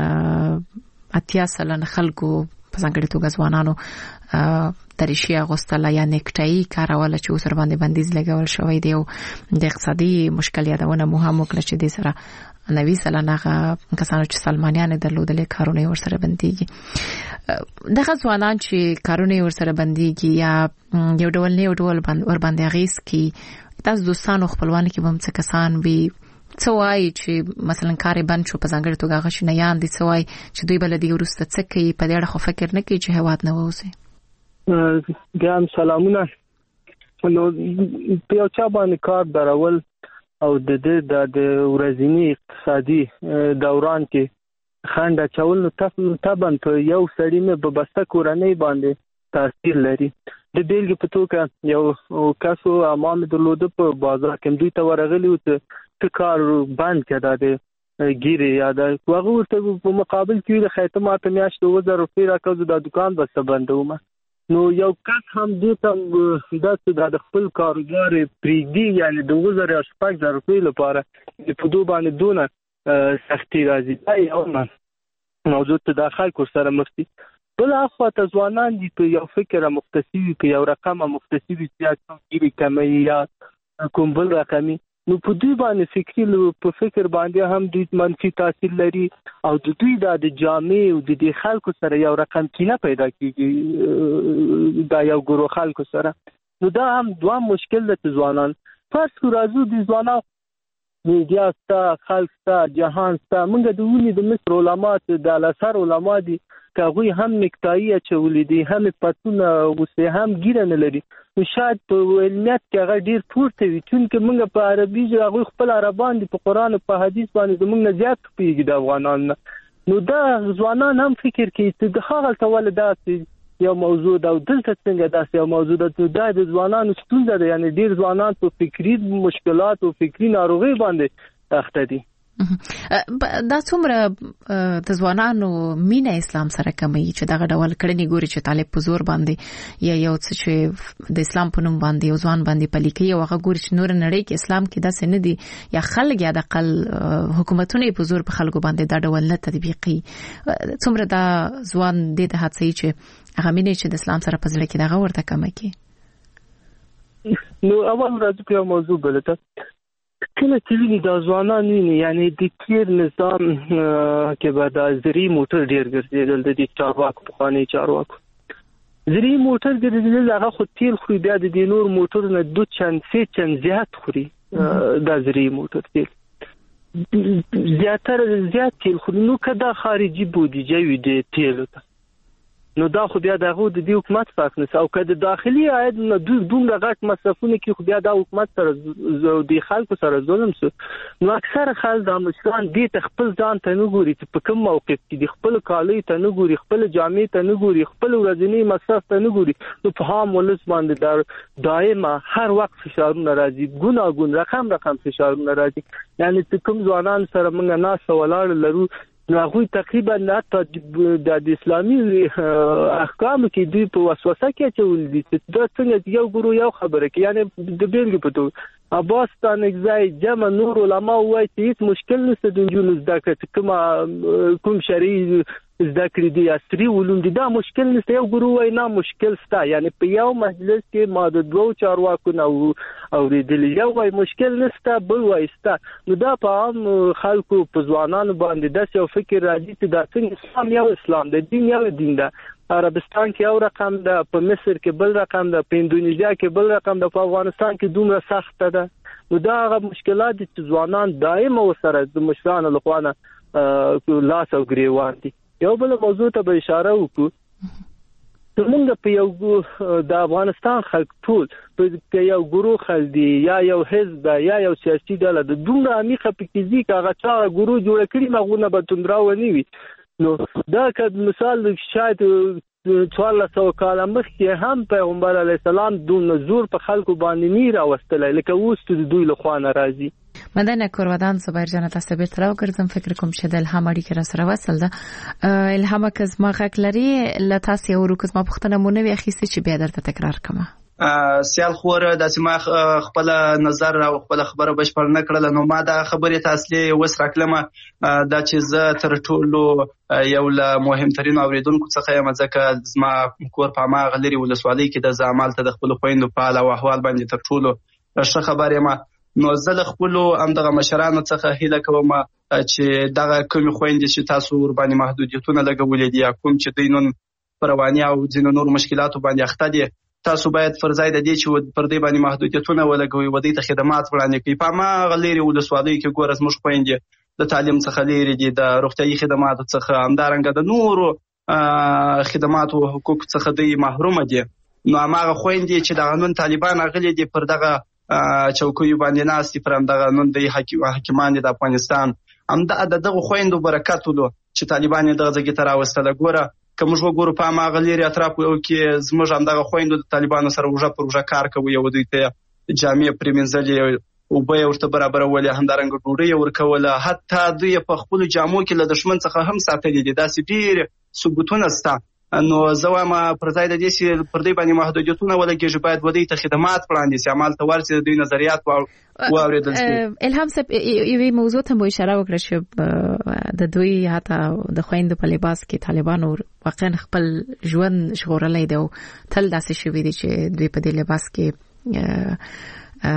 اتیا سلن خلکو په ځانګړي توګه ځوانانو تریشي اغوستله یا نیکټای کاروله چې اوس باندې بندیز لګول شوی دی او د اقتصادي مشکل یادونه مو هم وکړه چې د سره 90 سلنه کسانو چې سلمانیان درلودلې کارونه ورسره بنديږي دغه ځوانان چې کارونه ورسره بنديږي یا یو ډول نه یو ډول ور باندې غیس کی تاسو دوستانو خپلوان کې هم څه کسان وي څوای چې مثلا کار بند شو په ځانګړي توګه غشنه یان دي څوای چې دوی بلدي ورسته څه کوي په دې اړه خو فکر نه کوي چې هواد نه ووسي
ګرام سلامونه نو په یو چا باندې کار درول او د ورځنی اقتصادي دوران کې خنډ چول نو طبعا په یو سړی مې په بسته کورنۍ باندې تاثیر لري د بیلګې په توګه یو کسو امام درلوده په بازار کې دوی ته ورغلی او کار بند کړه د ګیره یا د هغه ورته په مقابل کې د خیتمات میاشت 2000 روپۍ راکوي د دکان بس بندوم نو یو کس هم دې ته د خپل کاروبار پریږدي یعنی 2000 روپۍ لپاره په دوه باندې دونه سختي راځي ای او موضوع ته داخل کو سره مفتي بل اخوا ته ځوانان دي په یو فکر مختصي په یو رقم مختصي سیاست کې کمی یا کوم بل رقمي نو په دوی باندې فکری په فکر باندې هم دوی منفي تاثیر لري او د دوی د جامع او د خلکو سره یو رقم کینه پیدا کیږي دا یو ګروه خلکو سره نو دا هم دوه مشکل د ځوانان فرض کو راځو د ځوانان میډیا ستا خلک ستا جهان ستا موږ د ونی د مصر علما د الازهر علما دي کاغوی هم نکتایی چولې دي هم پتونه وسه هم ګیره نه لري نو شاید په علمیت کې هغه ډیر پورته وي چې موږ په عربي ژبه خپل عربان دي په قران او په حدیث باندې موږ نه زیات پیږي د افغانانو نو دا ځوانان هم فکر کوي چې د هغه ټول داسې یو موضوع دا دلته څنګه داسې یو موضوع ده د ځوانانو ستونزه ده یعنی ډیر ځوانان په فکری مشکلات او فکری ناروغي باندې اخته دي
دا څومره د ځوانانو مینه اسلام سره کمی چې دغه ډول کړنی ګوري چې طالب په زور باندې یا یو څه چې د اسلام په نوم باندې یو ځوان باندې پلیکي او هغه ګوري چې نور نړۍ کې اسلام کې داسې نه دي یا خلک یا د قل حکومتونه په زور په خلکو باندې دا ډول نه تطبیقي څومره دا ځوان د هڅې چې هغه مینه چې د اسلام سره په ځل کې دغه ورته کمی کی
نو اول راځو په موضوع بلته کله چې ویني د ځوانان ویني یعنی د تیر نظام کې به د زری موټر ډیر ګرځیدل د چارواکو په خاني چارواکو زری موټر ګرځېدل هغه خو تیل خوري، بیا د دې نور موټر نه 2 چند 3 چند زیات خوري. دا زری موټر تیل زیات تیل خوري. نو که دا خارجي بودیجه وي د تیلو ته، نو دا خو بیا دغه د دې حکومت فرق نه، او که د داخلي عاید نه دومره غټ مصرفونه کې خو بیا دا حکومت سره د خلکو سره ظلم سو. نو اکثر خلک د مشران دې ته خپل ځان ته نه ګوري چې په کوم موقف کې دي، خپل کالي ته نه ګوري، خپل جامې ته نه ګوري، خپل ورځنی مصرف ته نه ګوري. نو په عام ولس باندې دائما هر وخت فشارونه راځي، ګوناګون رقم فشارونه راځي. یعنی چې کوم ځوانان سره موږ ناس ولاړ لرو، نو هغه تقریبا د اسلامي احکام کې دوی په وسوسه کې چول دي چې دا څنګه یو ګورو یو خبره کې. یعنی د بیلګې په توګه اباستان اگزای جمع نور علما وایي چې هیڅ مشکل نشته د جنونو زده کړه، کوم شرعي زده کړې دي عصري علوم دي، دا مشکل نشته. یو ګورو وایي نه مشکل ستا. یعنی په یو مجلس کې ما د 2 چارواکو نه اوریدل، یو وایي مشکل نشته، بل وایي ستا. نو دا په عام خلکو په ځوانانو باندې داسې یو فکر راځي چې دا څنګه اسلام یو اسلام دی، دین یو دین ده. عربستان کې یو رقم ده، په مصر کې بل رقم ده، په اندونیزیا کې بل رقم ده، په افغانستان کې دومره سخت ده. نو دا هغه مشکلات دي چې ځوانان دائما وسره د مشرانو لخوا نه لاس او ګریوان دي. یو بل موضوع ته به اشاره وکړو. زمونږ په یو د افغانستان خلک ټول په یو ګروه خل دي، یا یو حزب یا یو سیاسي ډله د دومره عمیقه پکې دي چې هغه چا ګروه جوړ کړي مغونه به توندراونی وي. نو دا که مثال شاید 1400 کال مخکې هم پیغمبر علیه السلام دومره زور په خلکو باندې نه راوستلی لکه اوس د دوی له خوا نه راځي.
مدنه کورودان زبیر جان تاسو به تر وګرځم فکر کوم چې د الهام اړیکه را سره وصل ده. الهام کز ما غک لري لتاس یو روکز ما پختنه مونږ وی اخیسته چې بیا درته تکرار کما.
سیال خور د سیمه خپل نظر او خپل خبره بشپړ نه کړل. نو ما دا خبره تاسو وس راکلمه دا چې زه تر ټولو یو له مهمترین اوریدونکو څخه یم، ځکه زما کور په ما غلري ولسوالۍ کې د زعمال ته د خپل خويندو په اړه او احوال باندې تر ټولو ښه خبره یم. نو زه له خپل همدغه مشرانو څخه هیله کوم چې دغه کوم خويندې چې تاسو ور باندې محدودیتونه لګولې دي، کوم چې دینون پروانیا او ځینو نور مشکلاتو باندې اخته دي، تاسو باید فرضای د دې چې پر دې باندې محدودیتونه ولګوي، ودی ته خدمات وړاندې کوي. په ما غلري ولسوالۍ کې ګورز مش خويندې د تعلیم څخه لري دي، د روغتيایي خدماتو څخه، همدارنګه د نورو خدماتو او حقوق څخه دوی محروم دي. نو هغه خويندې چې د قانون طالبان غلي دي پر دغه چوکیو باندې ناستي، پر همدغه نن د حکیمان د افغانستان هم دغه خويندو برکت ولو چې طالبان دغه ځای ته راوستل. ګوره که موږ وګورو په ما غلري اطراف کې زموږ همدغه خويندو د طالبانو سره وژه پر وژه کار کوي، او دوی ته جامع پریمنځلې او به ورته برابر ولې همدارنګ ډوډۍ ورکوله، حتی دوی په خپل جامو کې له دشمن څخه هم ساتلې دي. داسې ډېر ثبوتونه شته. نو زه وایم پر ځای د دې چې پر دې باندې محدودیتونه ولګېږي، باید ودی ته خدمات وړاندې شي، عمل ته ورسي، دوی نظریات واورېدل شي.
الهام صاحب یوې موضوع ته مو اشاره وکړه چې د دوی حتی د خويندو په لباس کې طالبانو واقعا خپل ژوند ژغورلی دی، تل داسې شوي دي چې دوی په دې لباس کې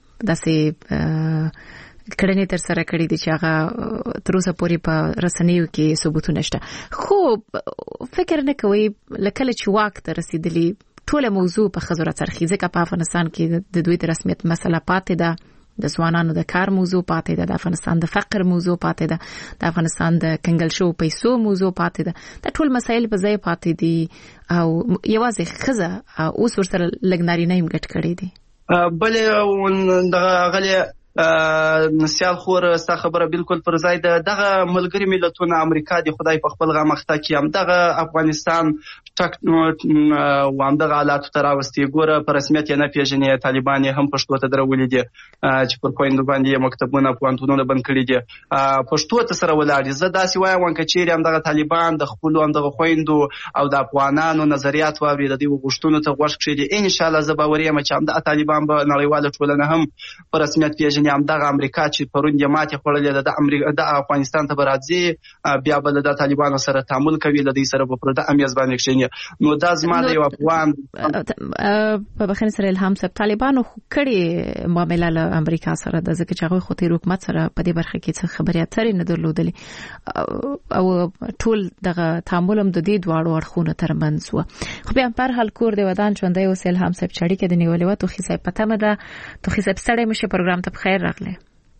داسې کړنې تر سره کړې دي چې هغه تر اوسه پورې په رسنیو کې ثبوتونه شته. خو فکر نه کوي لکه چې واک ته رسیدلی ټول موضوع په خزر څرخي، ځکه په افغانستان کې د دوی د رسمیت مسله پاتې ده، د ځوانانو د کار موضوع پاتې ده، د افغانستان د فقر موضوع پاتې ده، د افغانستان د کنګل شو پیسو موضوع پاتې ده. دا ټول مسایل په ځای پاتې دي او یوازې خزه اوس ورسره لګناري نه ګټ کړي دي.
بلې دغه غلې نسیال خور ستا خبره بالکل پر ځای ده. دغه ملګری ملتونه امریکا دی خدای په خپل غمخته کې هم دغه افغانستان ټک او هم دغه حالاتو ته راوستي. ګوره په رسمیت یې نه پیژني، طالبان یې هم پښتو ته درولي دي چې پر خویندو باندې مکتبونه پوهنتونونه بند کړي دي، پښتو ته سره ولاړ دي. زه داسې وایم که چیرې هم دغه طالبان د خپلو هم دغه خویندو او د افغانانو نظریات واوري، د دوی غوښتنو ته غوږ کښېږدي، انشاءالله زه باوري یم چې هم د طالبان به نړیواله ټولنه هم په رسمیت پیژني پیژني. همدغه امریکا چې پرون یې ماتې خوړلې ده د افغانستان ته به راځي بیا به د طالبانو سره تعامل کوي، له دوی سره به پر دغه میز باندې کښېني. نو دا زما د یو افغان
په بخښنې سره الهام صاحب طالبانو کړي معامله له امریکا سره د ځکه چې هغه خو تیر حکومت سره په دې برخه کې څه خبرې اترې نه درلودلې او ټول دغه تعامل هم د دې دواړو اړخونو ترمنځ و. خو بیا په هر حال کور دی ودان ژوندی اوس الهام صاحب چړې کې د نیولې و توخي صاحب پته مده توخي صاحب ستړی مشه پروګرام ته بخیر راغله.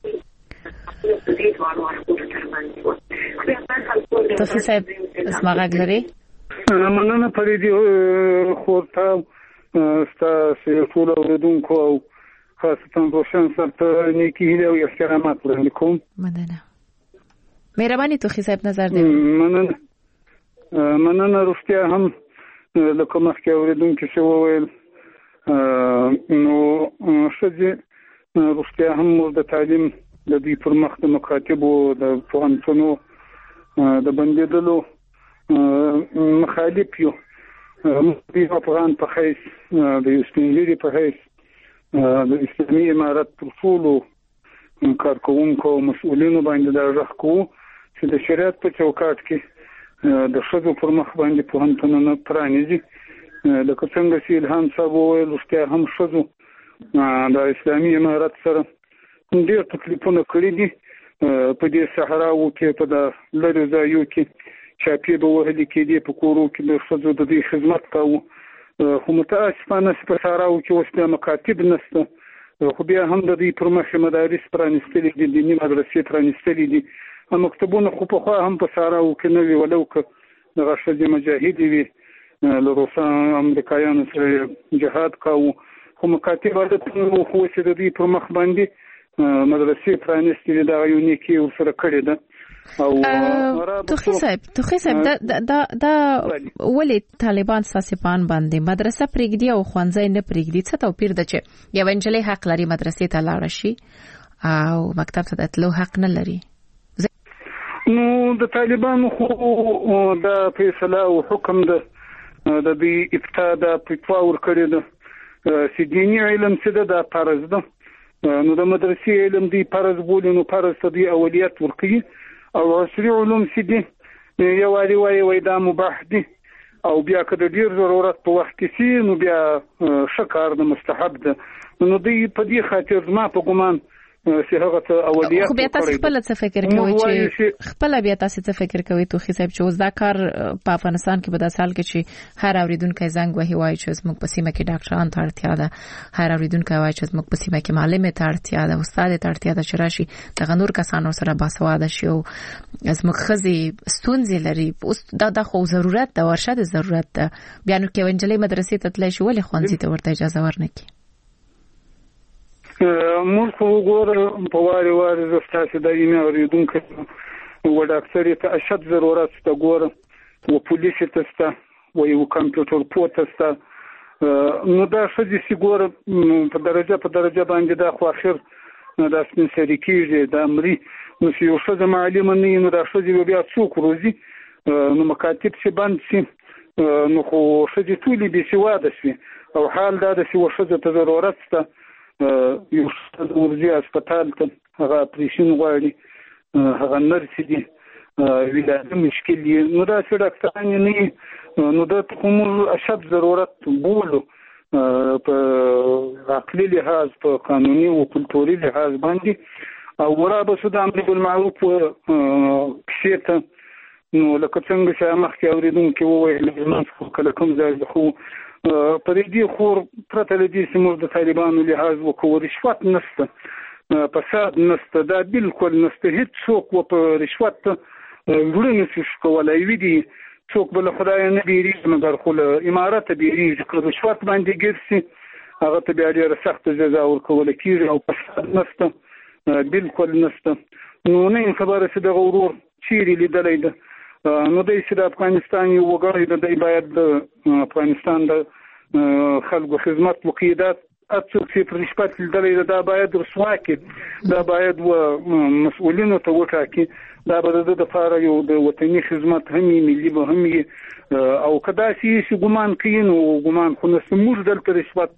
توخي صاحب اسمع غږ لري؟
مننه پرې دی خو ته ستاسو ټول اوریدونکو او خاصه روشن سره نیکی هیله او احترامات وړاندې کوم.
مننه مهرباني توخي صاحب نظر دی.
مننه رښتیا هم لکه مخکې اوریدونکو څه وویل نو ښځې رښتیا هم د تعلیم د دوی پر مخ د مکاتبو د پوهنتونو د بندېدلو مخالف یو. د افغان په حیث د یو سپین ږیري په حیث د اسلامي امارت پر ټولو کارکوونکو او مسؤلینو باندې دا غږ کوو چې د شریعت په چوکاټ کې د ښځو پر مخ باندې پوهنتونونه پرانیزي. لکه څنګه چې الهام صاحب وویل رښتیا هم ښځو د اسلامي امارت سره ډېر تکلیفونه کړي دي. په دې صحراو کې په د لرې ځایو کې چاپې به وهلې کېدې، په کورو کې د ښځو د دوی خدمت کوو. خو متاسفانه په صحراو کې اوس بیا مکاتب نشته، خو بیا هم د دوی پر مخ مدارس پرانیستلي دي، دیني مدرسې پرانیستلي دي. مکتبونه خو پخوا هم په صحراو کې نه وي، ولو که دغه ښځې مجاهدې وي له روسانو امریکایانو سره جهاد کوو، خو مکاتب عادتونه خو چې د دوی پر مخ باندې مدرسې پرانیستې دي، دغه یو نیکي ورسره کړې ده.
توخي صاحب دا ولې طالبان ساسپان باندې مدرسه پرېږدي او ښوونځی نه پرېږدي؟ څه توپیر ده چې یو نجلۍ حق لري مدرسې ته لاړه شي او مکتب ته د تلو حق نه لري؟
نو د طالبانو خو د فیصله او حکم د دې ابتدا د فتوا ورکړې ده چې دیني علم څه ده، دا فرض ده. نو د مدرسې علم دی فرض بولي، نو فرض ته دی اولیت ورکړي. او عصري علوم چې دي یو وایي دا مباح دي، او بیا که د ډیر ضرورت په وخت کې سي نو بیا ښه کار ده، مستحب ده. نو دوی په دې خاطر زما په ګمان چې هغه ته اولیت
خو بیا تاسو خپل څه فکر کوئ چې خپل بیا تاسو څه فکر کوئ توخي صاحب چې اوس دا کار په افغانستان کې په داسې حال کې چې هر اوریدونکو زنګ وهي وایي چې زموږ په سیمه کې ډاکټران ته اړتیا ده، هر اوریدونکو وایي چې زموږ په سیمه کې معلم ته اړتیا ده، استاد ته اړتیا ده چې راشي دغه نور کسانو سره باسواده شي او زموږ ښځې ستونزې لري. اوس دا خو ضرورت ده، ورشد ضرورت ده. بیا نو کې ونجلې مدرسې ته تللی شي ولې ښوونځي ته ورته اجازه ورنکړي؟
موږ خو وګوره په واري زه ستاسو دایمي اورېدونکی و ډاکټرې ته اشد ضرورت شته، ګوره و پولیسې ته شته، و یو کمپیوټر پوه ته شته. نو دا ښځې چې ګوره په درجه باندې دا خو اخر دا سپین سري کېږي، دا مري. نو چې یو ښځه معلمه نه وي نو دا ښځې به بیا څوک روزي؟ نو مکاتب چې بند شي نو خو ښځې ټولې بې سواده شوي. او حال دا ده چې و ښځه ته ضرورت شته یو ښځه ورځي هسپتال ته، هغه اپریشن غواړي، هغه نرس دي، ولاده مشکل دي، نو داسې ډاکټران یې نه وي. نو دا خو موږ اشد ضرورت بولو په عقلي لحاظ، په قانوني او کلتوري لحاظ باندې. او ورابطه د امر بالمعروف کښې ته نو لکه څنګه چې مخکې اوریدونکي وویل خو کله کوم ځای خو په دې خور پرته له دې چې موږ د طالبانو لحاظ وکړو رشوت نشته، فساد نشته، دا بالکل نشته. هیڅوک په رشوت زړه نشي کولی. وي دي څوک به له خدای نه بیریږي مګر خو له امارت بیریږي. که رشوت باندې ګیر شي هغه ته بیا ډېره سخته جزا ورکوله کېږي. او فساد نشته، بالکل نشته. نو نه یم خبره چې دغه ورور چیرې لیدلی ده. نو دی چې د افغانستان یو وګړی ده، دی باید د افغانستان د خلکو خدمت وکړي. دا څوک چې په رشوت لیدلی ده دا باید رسوا کړي، دا باید مسؤلینو ته وټاکي. دا به د ده دپاره یو د وطني خدمت هم وي، ملي به هم وي. او که داسې چې ګمان کوي نو ګمان خو نشته. موږ دلته رشوت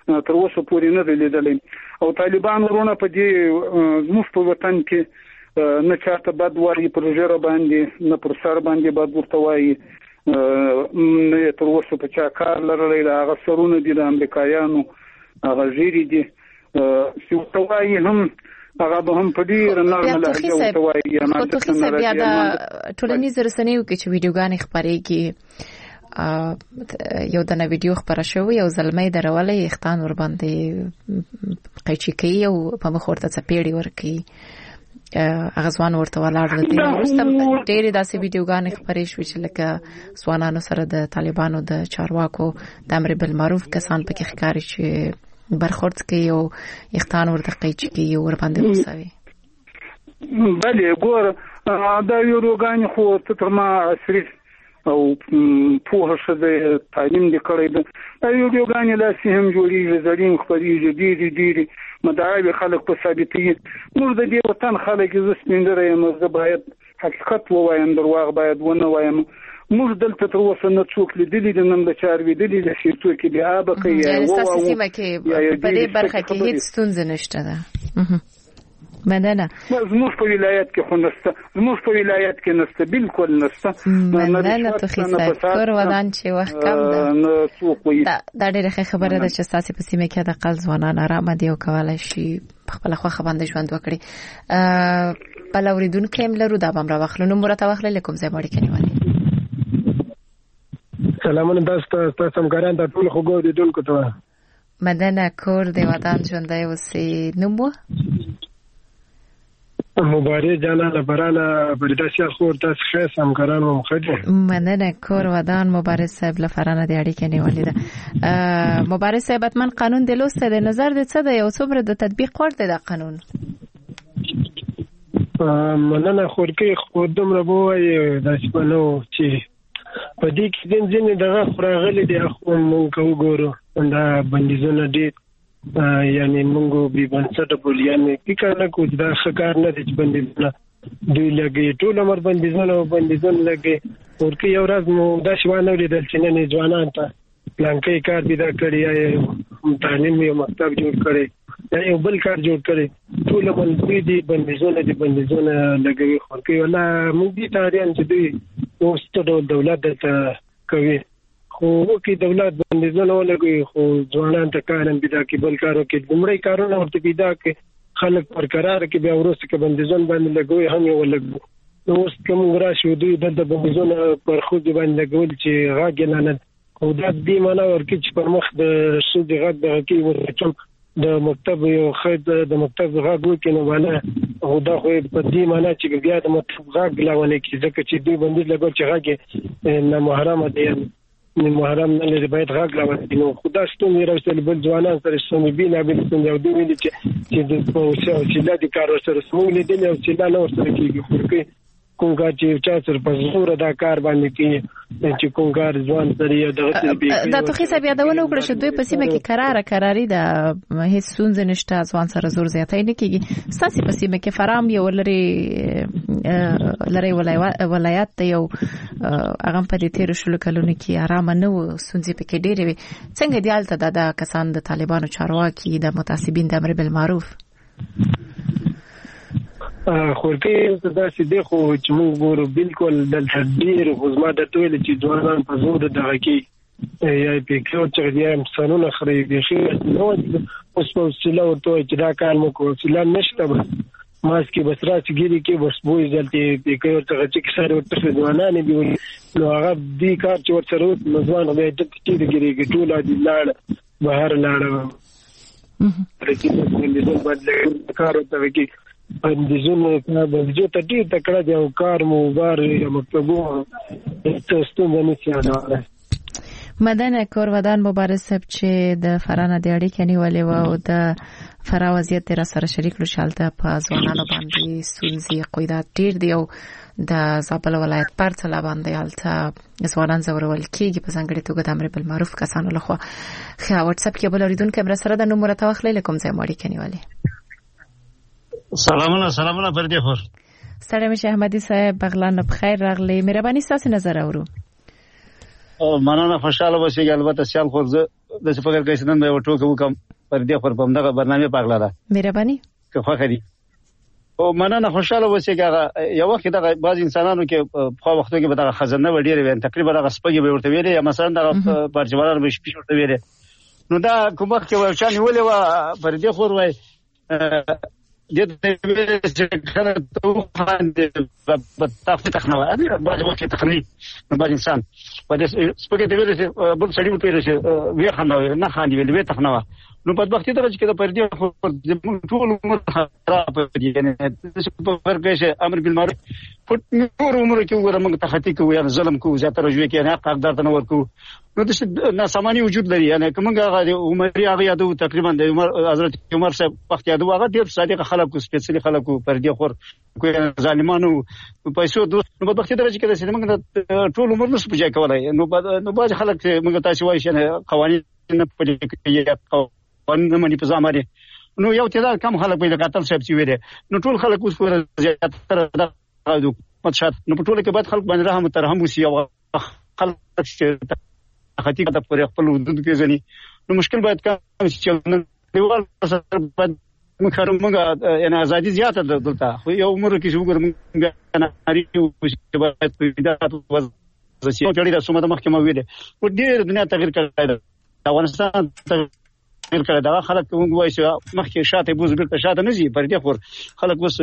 تر اوسه پورې نه لیدلې او طالبان ورونه په دې زموږ په وطن کې نه چاته بد وایي پر ژره باندې نه پر سر باندې بد ورته وایي نه تر اوسه په چا کار لرلی هغه سرونه دي د امریکایانو هغه ژیرې دي چې ورته وایي هم هغه به هم په ډېره نرمه لهجه ورته وایي.
خو توخي صاحب بیا د ټولنیزو رسنیو کې چې ویډیوګانې خپرېږي یو دنه ویډیو خپره شوی یو زلمی درولې اختان ور باندې قیچي کوي او په مخ ورته څپېړې ورکوي هغه ځوان ورته ولاړ دی. وروسته ډېرې داسې ویډیوګانې خپرې شوې چې لکه ځوانانو سره د طالبانو د چارواکو د امر بالمعروف کسان پکې ښکاري چې برخورد کوي او اختان ورته قیچي کوي ور باندې وسوي.
بلې ګوره دا ویډیوګانې خو تر ما عصري او پوهه شوه تعلیم دې کړی ده. دا ویډیوګانې داسې هم جوړېږي زړین خپرېږي ډېرې مدعاوې خلک په ثابتوي. موږ د دې وطن خلک زه سپین ږیری یم زه باید حقیقت ووایم درواغ باید ونه وایم. موږ دلته تر اوسه نه څوک لیدلي دي نه د چا اورېدلي دي چې څوک یې بیا به کوي
ستاسو سیمه کې په دې برخه کې هېڅ ستونزه نشته ده. مننه.
زموږ په ولایت کې خو نشته زموږ په ولایت کې نشته بالکل نشته.
مننه توخي صاحب کور ودان چې وخت کم ده دا ډېره ښه خبره ده چې ستاسو په سیمه کې د قل ځوانان آرامه دي او کولای شي په خپل خوښه باندې ژوند وکړي. بل اوریدونکو هم لرو دا به را واخلو نو مرته واخلې کوم ځای باندې کنيوالي.
سلامونه تاسو همکاران ته ټول خو ګور دیدونکو ته.
مننه کور دی ودان ژوندۍ اوسې نومو
مبارک جانا لبرانا فريده سیال خور تاسو ښه همکاران مو مخدي.
مننه کور ودان مبارک صاحب لفرانه د اړیکې نیولې ده. مبارک صاحب اتمن قانون د لوسته د نظر د څه د یو څومره د تطبیق ورته د قانون
مننه خورکی خودم را بوای داسې بنو چې په دې کې ځینې دغه راغلي دي خو مونږ وګورو دا بندیزونه دي یعنی مونږ به بنسټ بولیان فکر نه کوو دا ښکار نه دي چې بندیزونه دوی لګي ټول عمر بندیزونه لګي ورکه یو ورځ مو دا شوانه لیدل چې نه ځوانان ته پلانکې کار پیدا کړی تعلیم یو مکتب جوړ کړي یو بل کار جوړ کړي ټول باندې دي بندیزونه لګوي ورکه ولا موږ دي تاریان چې دوی اوسته دولت ته کوي خو کې دولت بندیزونه ولګي خو ځوانان ته کارن پیدا کې بل کارو کې ګمړی کارونه ورته پیدا کې خلک پر قرار کې بیا ورسته کې بندیزونه باندې لګوي هم یو لګو نو اوس کوم راشي دوی د بندیزونه پر خو دي باندې لګول چې راګلانه خو دا دې معنا ورکې چې پر مخ د شو دي غږ د کې ورچم د مکتب یو خید د مکتب غږ وکړي نو باندې او دا خو په دې معنا چې بیا د مکتب غږ لاونه کې ځکه چې دوی بندیز لګول چې غږ نه محرم دي محرم نه لري باید غږ لاونه نو خدا ستونی راوستل بل ځوانان سره ستونی بنا بل ستونی او دوی ویل چې د پوسه چې د کار سره سمول دي او چې لا نو سره کېږي خو کومګار چې چا سره په زور دا کار باندې کې چې کومګار ځوان سره یو دغه
دا توخي صاحب یادونه وکړه چې دوی په سیمه کې قراري ده هیڅ ستونزه نشته ځوان سره زور زیاتای نه کیږي ستاسو په سیمه کې فرام یو لري ولایت ته یو هغه په دې تیر شلو کلونو کې آرام نه و ستونزې پکې ډېرې وي څنګه دی حالت د کسان د طالبانو چارواکي د متعصبین د امر بالمعروف
خورکې دا چې دی خو چې موږ ګورو بالکل د تدبیر خو زما د ټول چې ځوانان په زور دغه کې یا پکې چې دی انسانونه خري دي خو نو اوس په وسیله ورته چې دا کار مو کو وسیله نشته بس ماس کې بس راځي کې بس بوې ځلته پکې ورته چې سره ورته ځوانان دی نو هغه دې کار چې ورته نو ځوان به د کېږي ټول دي لاړ بهر لاړ پرې چې باندې کار ورته کې بندیزونه بندیزو ته ډېر تکړه دی او کار مو بار یا مکتبو تاسو نه نشئ
مدنه کور ودان مبارک صاحب چې د فرانه د اړیکې نیولې و او د فرا وضعیت را سره شریک لو شالته په ځوانانو باندې ستونزې قیدات ډېر دی او د زابل ولایت پرتله باندې الته ځوانان زورول کېږي په ځانګړي توګه د امر بالمعروف کسانو لخوا خو واتس اپ کې بل اوریدونکو هم سره د نمبر توخلې کوم ځای مړی کنيوالي.
سلامونه فردی خور
ستړی مشه احمدی صاحب بغلان بخیر راغلی مهرباني تاسو نظر اورو
مننه خوشاله اوسئ. البته سیال خورزه د څه فکر کوي نن به وټوکه وکم پر دې خبر په دغه برنامه پاکلا ده.
مهرباني
که خو خري او مننه خوشاله اوسئ. یو وخت دغه بعض انسانانو کې په وختو کې به دغه خزانه وړي وي تقریبا دغه سپګي به ورته ویلي یا مثلا دغه پرچوالان به شپې ورته ویلي. نو دا کوم وخت کې ورچا نیولې و پر دې خور وای د دې چې کله ته باندې په تاسو تخنوي دا بعض وخت تخني بعض انسان په دې سپګي ته ویل چې بل سړی وته چې وی خنوي نه خاني ویل تخنوا. نو په وخت درجه کې د پر دې ټول عمر خراب دي یعنی په ورکه امر بالمعروف په نور عمر کې وګورم موږ تخطی کوو یا ظلم کوو زیاتره رجوع کې نه حقدار ته نور کوو. نو د ناسمانی وجود لري یعنی کومه هغه عمر هغه یادو تقریبا د حضرت عمر صاحب وخت یادو هغه ډیر صادق خلکو سپیشلی خلکو پر دې خور کوی ظالمانو پیسو نو په وخت درجه کې د موږ ټول عمر نو سپجای کولای. نو باز خلک موږ تاسو وایي چې قوانین نه پلي کوي قانون باندې په ځامره. نو یو تعداد کم خلک پیدا قاتل صاحب چې ویل نو ټول خلک اوس پر زیاتره د حکومت نو په ټول کې بعد خلک باندې رحم ترحم وسی او خلک چې حقیقت پر خپل حدود کې ځنی. نو مشکل باید کم چې دیوال سره باید موږ یعنی ازادي زیاته دلته خو یو عمر کې شو ګرم نه اړ چې باید پیدا وځي. نو چړي د سمه د محکمه ویل په ډېر دنیا تغیر کړی د افغانستان تغیر کړی دا خلک کوم وایي چې مخکې شاته بوز بیرته شاته نه زی پر دې خور خلک وسو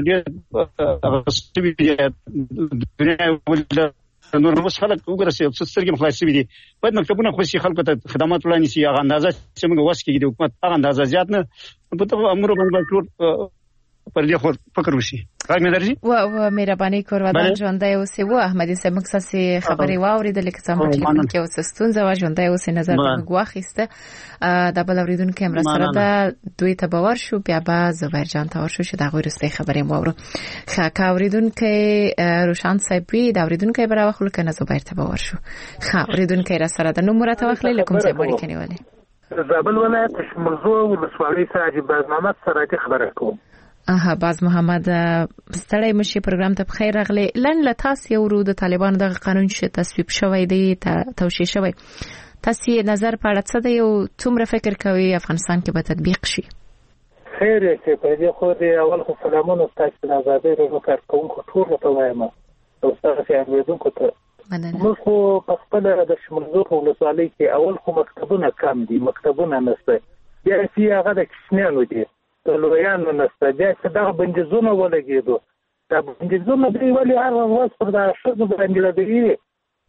ډېر دنیا ول نور مس خلک وګرسي سترګې خلاصې دي باید مکتبونه خوشي خلکو ته خدمات وړاندې شي. هغه اندازه چې موږ واسکې د حکومت هغه اندازه زیات نه په تو امر باندې ټول پر دې خور فکر وشي. راګ مې درځي
و مهرباني کوروادان ژوندۍ اوسې و احمدي سمک ساسي خبري واوریدل کې سم ټلیفون کې وسستون زو ژوندۍ اوسې نظر ته غواخسته د بل اوریدونکو هم سره دا دوی ته باور شو بیا با زبیر جان ته ورشو چې دا غوړستې خبرې مورو خا اوریدونکو روشان صاحب دا اوریدونکو برابر خل کنه زبیر ته باور شو خا اوریدونکو را سره د نومره توخلې لکم څه مونږ کنيواله
زابل ولایت شمرزو ولسوالۍ سره باز محمد سره خبره کوم.
باز محمد ستړی مشي پروګرام ته بخیر راغلی. لن لتاس یو ورو د طالبانو د قانون چې تصویب شوی دی توشیح شوی تاسو نظر په اړه څه دی او څومره فکر کوي افغانستان کې به تطبیق شي؟
خیر چې په دې خو دې اول خو سلامونه تاسو د آزادۍ ورو کار کوونکو ټول ته وایم او تاسو یې اوریدونکو ته موږ خو په خپل د شمرزو په ولسوالۍ کې اول خو مکتبونه کم دي مکتبونه نشته بیا چې هغه د کشمیانو دي لویانو نسته بیا چې دا بندیزونه ولګېدو دا بندیزونه دی ولې هر ورځ پر دا ښځو باندې لګېږي.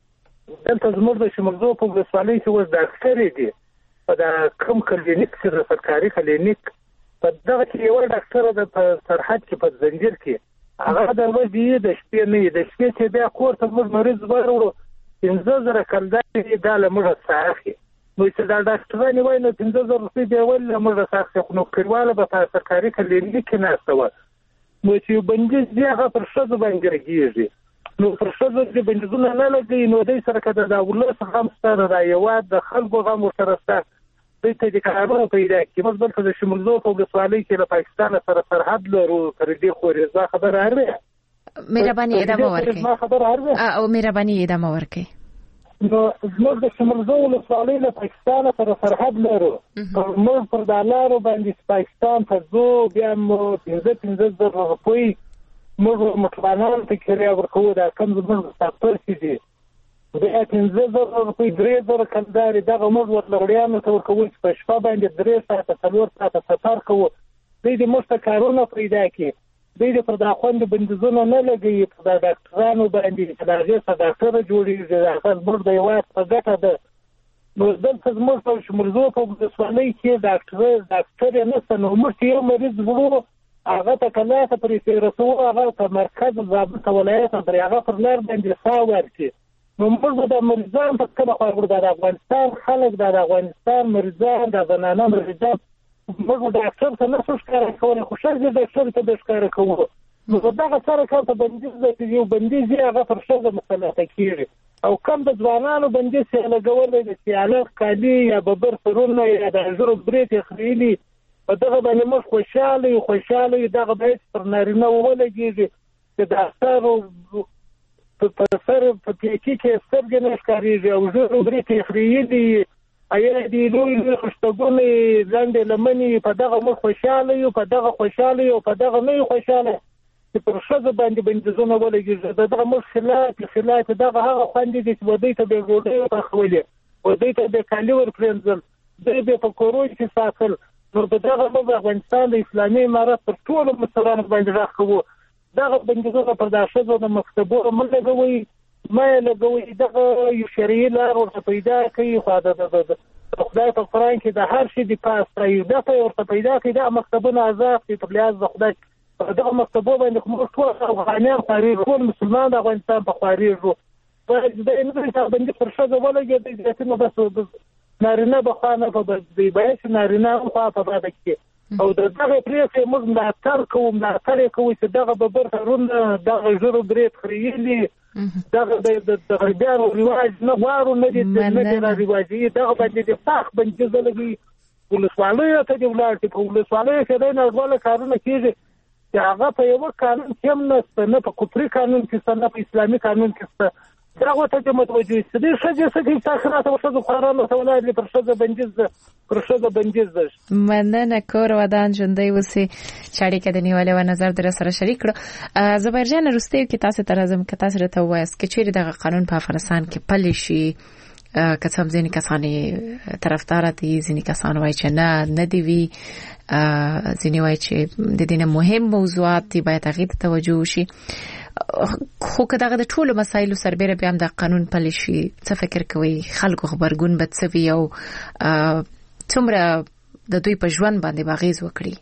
دلته زموږ د شمرزو په ولسوالۍ کې اوس ډاکټرې دي په دا کوم کلینیک چې د سرکاري کلینیک په دغه کې یو ډاکټر د سرحد کې په زنجیر کې هغه د ورځې د شپې نه د شپې چې بیا کور ته موږ مریض ورو 15000 کلداري دا له موږ ساخي نو چې دا ډاکټرانه وای نو 15000 روپۍ دی ول موږ ساخي خو نو کړواله په سرکاري کلینیک کې نه استوه نو چې بندیز دی هغه پر شذ باندې راګیږي نو پر شذ د بندیزونه نه لګي نو د سره کده دا ولس هم ستاره دا یو د خلکو غو مرتبه د دې کارونو پیدا کی موږ بل څه شمولو په ولسوالۍ کې د پاکستان سره سرحد لرو تر دې خوري ځا خبر هره
مهرباني ادامه ورکړئ او مهرباني ادامه ورکړئ.
نو موږ د شمولو ولسوالۍ له پاکستان سره سرحد لرو موږ پر دالارو باندې پاکستان ته زو بیا مو 15,000 روپۍ موږ مطمئنان ته کړی ورکو دا کم زموږ ساتل کیږي بیا 15,000 روپۍ 3,000 کلداري دغه موږ ورلغړیانو ته ورکو چې په شپه باندې 3 ساعته 4 ساعته سفر کوو دې موږ کارونه پیدا کی دې پر دا خوند بندیزونه نه لګي په دا ډاکټرانو باندې چې دا غیر ډاکټر جوړیږي دا خاص موږ د یو په ګټه ده نو دلته موږ په شمرزو په ولسوالۍ کې ډاکټر نه ستنو موږ یو مریض وو هغه ته کله ته پرې رسو هغه په مرکز ضابط ولایت پر هغه پر لار باندې ساور کې نو موږ د مریضان په کومه خبره د افغانستان خلک د افغانستان مریضان د زنانه مریضان موږ د ډاکټر ته نه ښکار کوو خو شر د ډاکټر ته د ښکار کوو نو دا سره کار ته بندیز د یو بندیز هغه پر شګه مسله کیږي او کم د ځوانانو بندیز څخه لګول د سیالت کالي یا ببر سرونه یا د زرو بریټ خريلي په دغه باندې موږ خوشاله دغه بیت پر نارینه ولګيږي چې د اثر په سر په پیکي کې سترګې نه ښکارېږي او ژورو برېتې خریېلي ایا دې لوی خشتګونې لاندې لمنې په دغه مخ خوشحاله یو په دغه خوشحاله یو په دغه نه یو خوشحاله چې پر ښځه باندې بندیزونه ولګېږي د دغه مخ خلاف دغه هغه خوندې دي چې ودې ته به ډوډۍ پخولې ودې ته به کالي ورپرېنځل دوی به په کورونو کې ساتل نو په دغه مخ افغانستان د اسلامي امارت پر ټولو مشرانو باندې غږ کوو دغه بندیزونه پر دا ښځو د مکتبونو مه لګوئ ما لګوي دغه یو شرعي لار ورته پیدا کوي خو د خدای په قرآن کې د هر شي د پاسه یو دغه ورته پیدا کوي د مکتبونو آزاد دي په لیاز د خدای دغه مکتبونه باندې کوم ټول افغانان خاري ټول مسلمان د افغانستان په خاري رو د انګلیس باندې پر څه ولګي د څه بس نارینه بخانه په دې باندې نارینه خو په باب کې او دغه پریسه موږ ملاتړ کوو چې دغه ببر ترون دغه ژورو برېت خريلي دغه د غربیانو رواج نه غواړو نه دي نه رواجي دغه باندې د فخ باندې ځلګي ولسوالۍ ته دی ولارتي په ولسوالۍ کې نه ډول کارونه کیږي چې هغه په یو قانون کې نه په کفري قانون کې نه په اسلامي قانون کې دغه ته د متوجي سدي شجه سدي تاخرات او شذ قرارونه ولادي پر شذ بندیز
مننه کور ودان ژوندۍ وسی چاړي کې د نیولې و نظر در سره شریک کړو زبرجان رستیو کې تاسو تر اعظم کې تاسو راته وایست چې چیرې دغه قانون په افغانستان کې پلی شي کڅم ځینې کسانې طرفدار دي ځینې کسان وایي چې نه دی وی ځینې وایي چې د دې نه مهم موضوعات دی باید هغه توجه وشي خو که دغه د ټولو مسایلو سربېره بیا هم د قانون پلی شي څه فکر کوي خلکو خبرګون به څه وي او څومره د دوی په ژوند باندې اغیز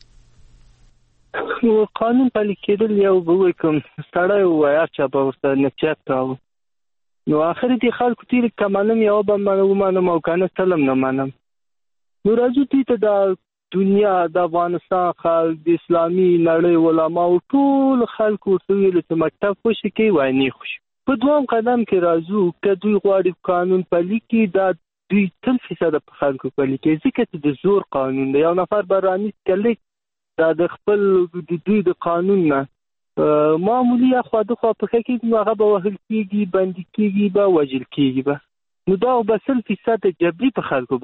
وکړي
قانون پلی کېدل یو به وایي کوم سړی وایي چې به ورته نصیحت کاوه نو آخر دې خلکو تیر کمالم یو به ومنم او کنه سلام نه منم نو راځو دې ته د دنیا د افغانستان خلک د اسلامي نړۍ علما او ټول خلکو ورته ویل چې مکتب خوشي کوي وای نه خوشي په دوام قدم کې راځو که دوی غواړي قانون پلي کړي دا دوی 3% په خلکو پلي کوي ځکه چې د زور قانون دی یو نفر برانی کلی دا د خپل د دوی د قانون نه معمولی خواده خوا په کې نو هغه به وهل کېږي بندي کېږي به وجل کېږي به نو دا به 3% جبري په خلکو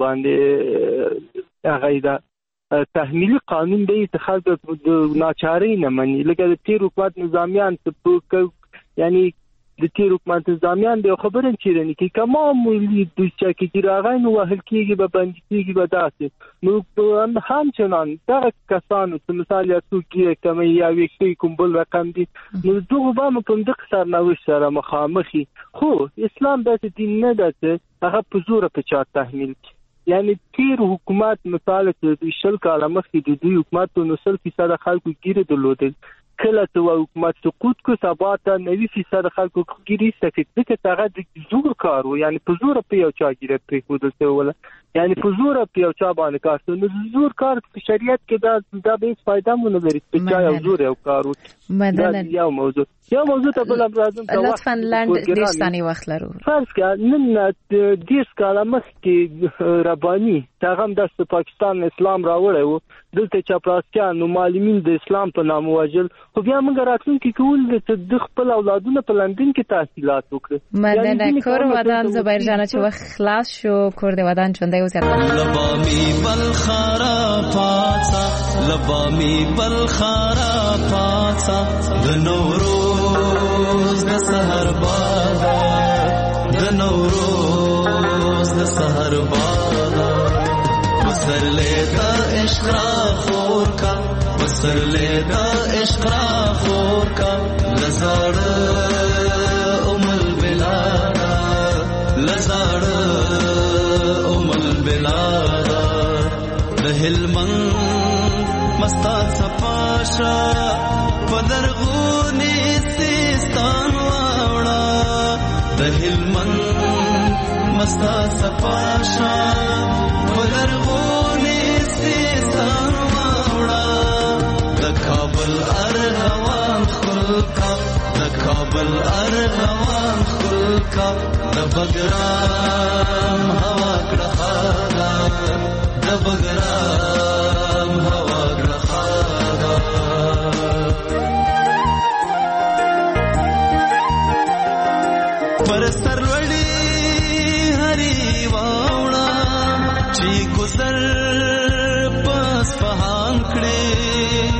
باندې هغه دا تحمیلی قانون دی چې خلک د ناچارۍ نه مني لکه د تیر حکومت نظامیان یعنی د تیر حکومت نظامیان د خبرې چیرې کې کمامولي د چاکي راغی نو وهل کېږي به باندې کېږي به داسې نو هم چنان دغه کسانو چې مثال یا څوک کمی یا ویکي کوم بل رقم دي نو دغه به په دغه سرنوشت سره مخامخي خو اسلام داسې دین نه ده چې هغه په زور په چا تحمیل کړي یعنی تیر حکومت مثال چې شل کاله مخکې د دوی حکومت نو 100% خلکو ګیره درلودل کله چې حکومت سقوط کو سبا ته 90% خلکو ګیری ستفید چې هغه د زور کارو یعنی په زور په یو چا ګیره پرې کودل څه ولا یعنی په زور په یو چا باندې کار نو زور کار په شریعت کې دا به فائدہ مونږ لري چې چا یو زور یو کارو
مدنه
یو موضوع ته بل راځم
لطفا لاند ډیر ثاني وخت لرو
فرض کړه نن د کاله مخکې ربانی هغه د پاکستان اسلام راوړی وو دلته چاپراسکیان نو معلمین د اسلام په نام وجل خو بیا موږ راتلونکي کول د خپل اولادونو په لندن کې تحصیلات وکړي
مدنه کور ودان زبیر جان چې وخت خلاص شو کور د ودان چوندې اوسه
لبامي بالخرا پاتا لبامي بالخرا پاتا د نوروز د سحر بادا د نوروز د سحر بادا بسر لیتا عشق را خور کا بسر لیتا عشق را خور کا لزار امل بلادا لزار امل بلادا دهلمن مستات سپاشا پدرغونی سیستان واوڑا دهلمن مستات سپاشا پدرغونی سیستان واوڑا دکابل ارغوان خلقا دکابل ارغوان خلقا دبگرام هوا کرخادا دبگرام هوا کرخادا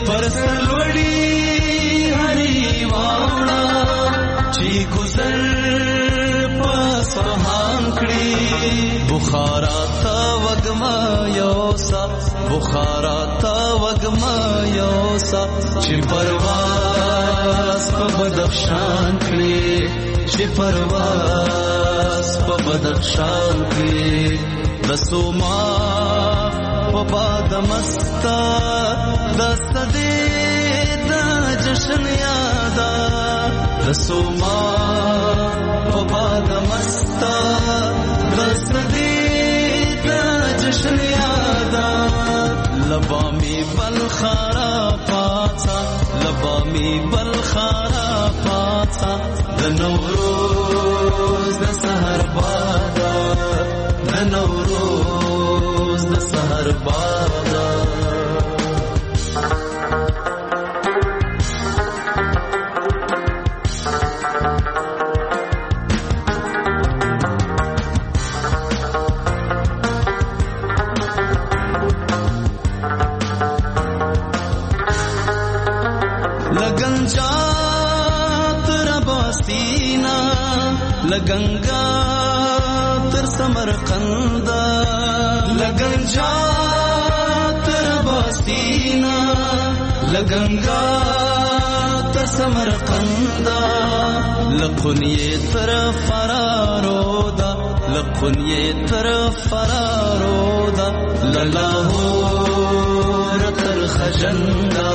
پر سلوړي هري واوړه چې گزر پسوهان کړي بخارا تا وګما یوسا بخارا تا وګما یوسا چې پرواز په بدخشان کړي چې پرواز په بدخشان کړي رسوما په باد مستا دست دې د جشن یادا رسوما په باد مستا دست دې د جشن یادا لبا می بل خارا پاتا لبا می بل خارا پاتا د نوروز د سحر بادا د نوروز د سحر بادا لگنگا تر سمرقند لگنجا تر باستینا لگنگا تر سمرقند لقنیه تر فرارودا لقنیه تر فرارودا للاهور تر خجندا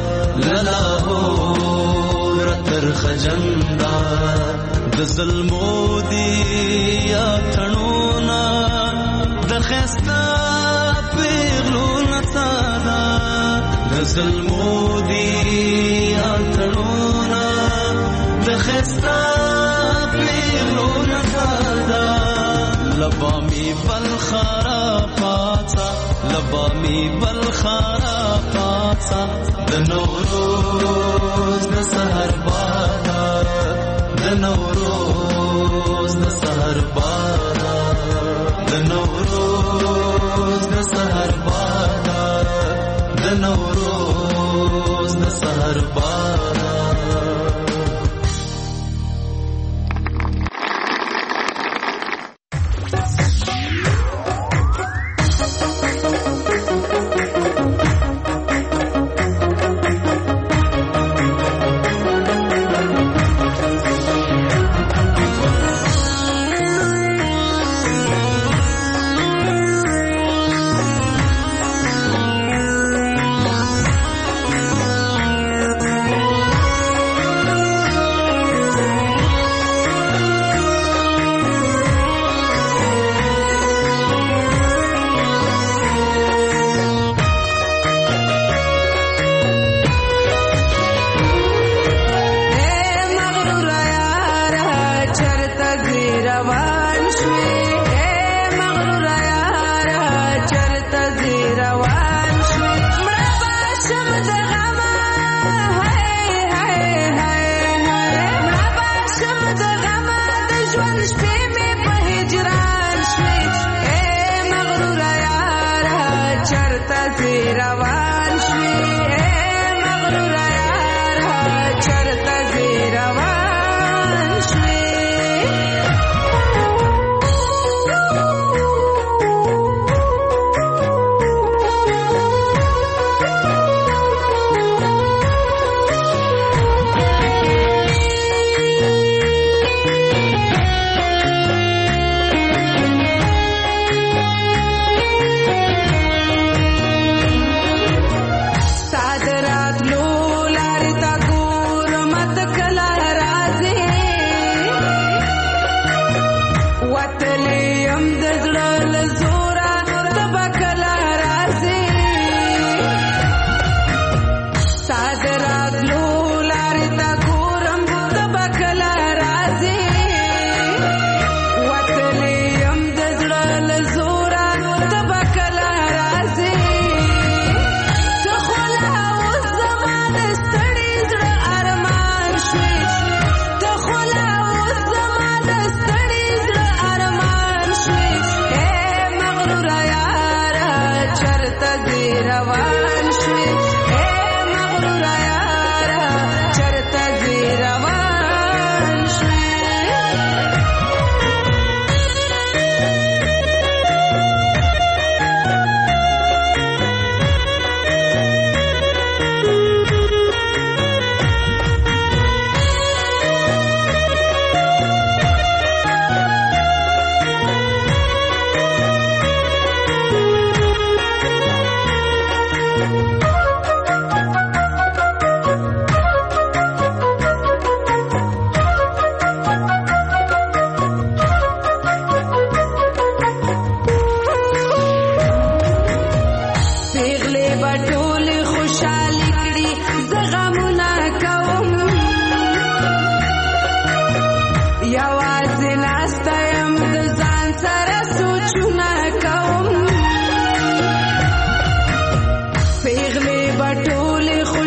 للاهور تر خجندا د ظلمو دی یا تنونا د خستا پیغلو نتادا د ظلمو دی یا تنونا د خستا پیغلو نتادا لبا می بل خارا پاتا لبا می بل خارا پاتا د نوروز د سحر بادا د نوروز د سحر بادا د نوروز د سحر بادا د نوروز د سحر بادا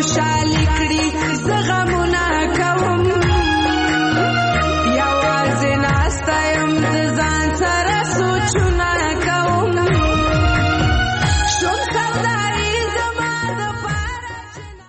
خوشالي کړي زغم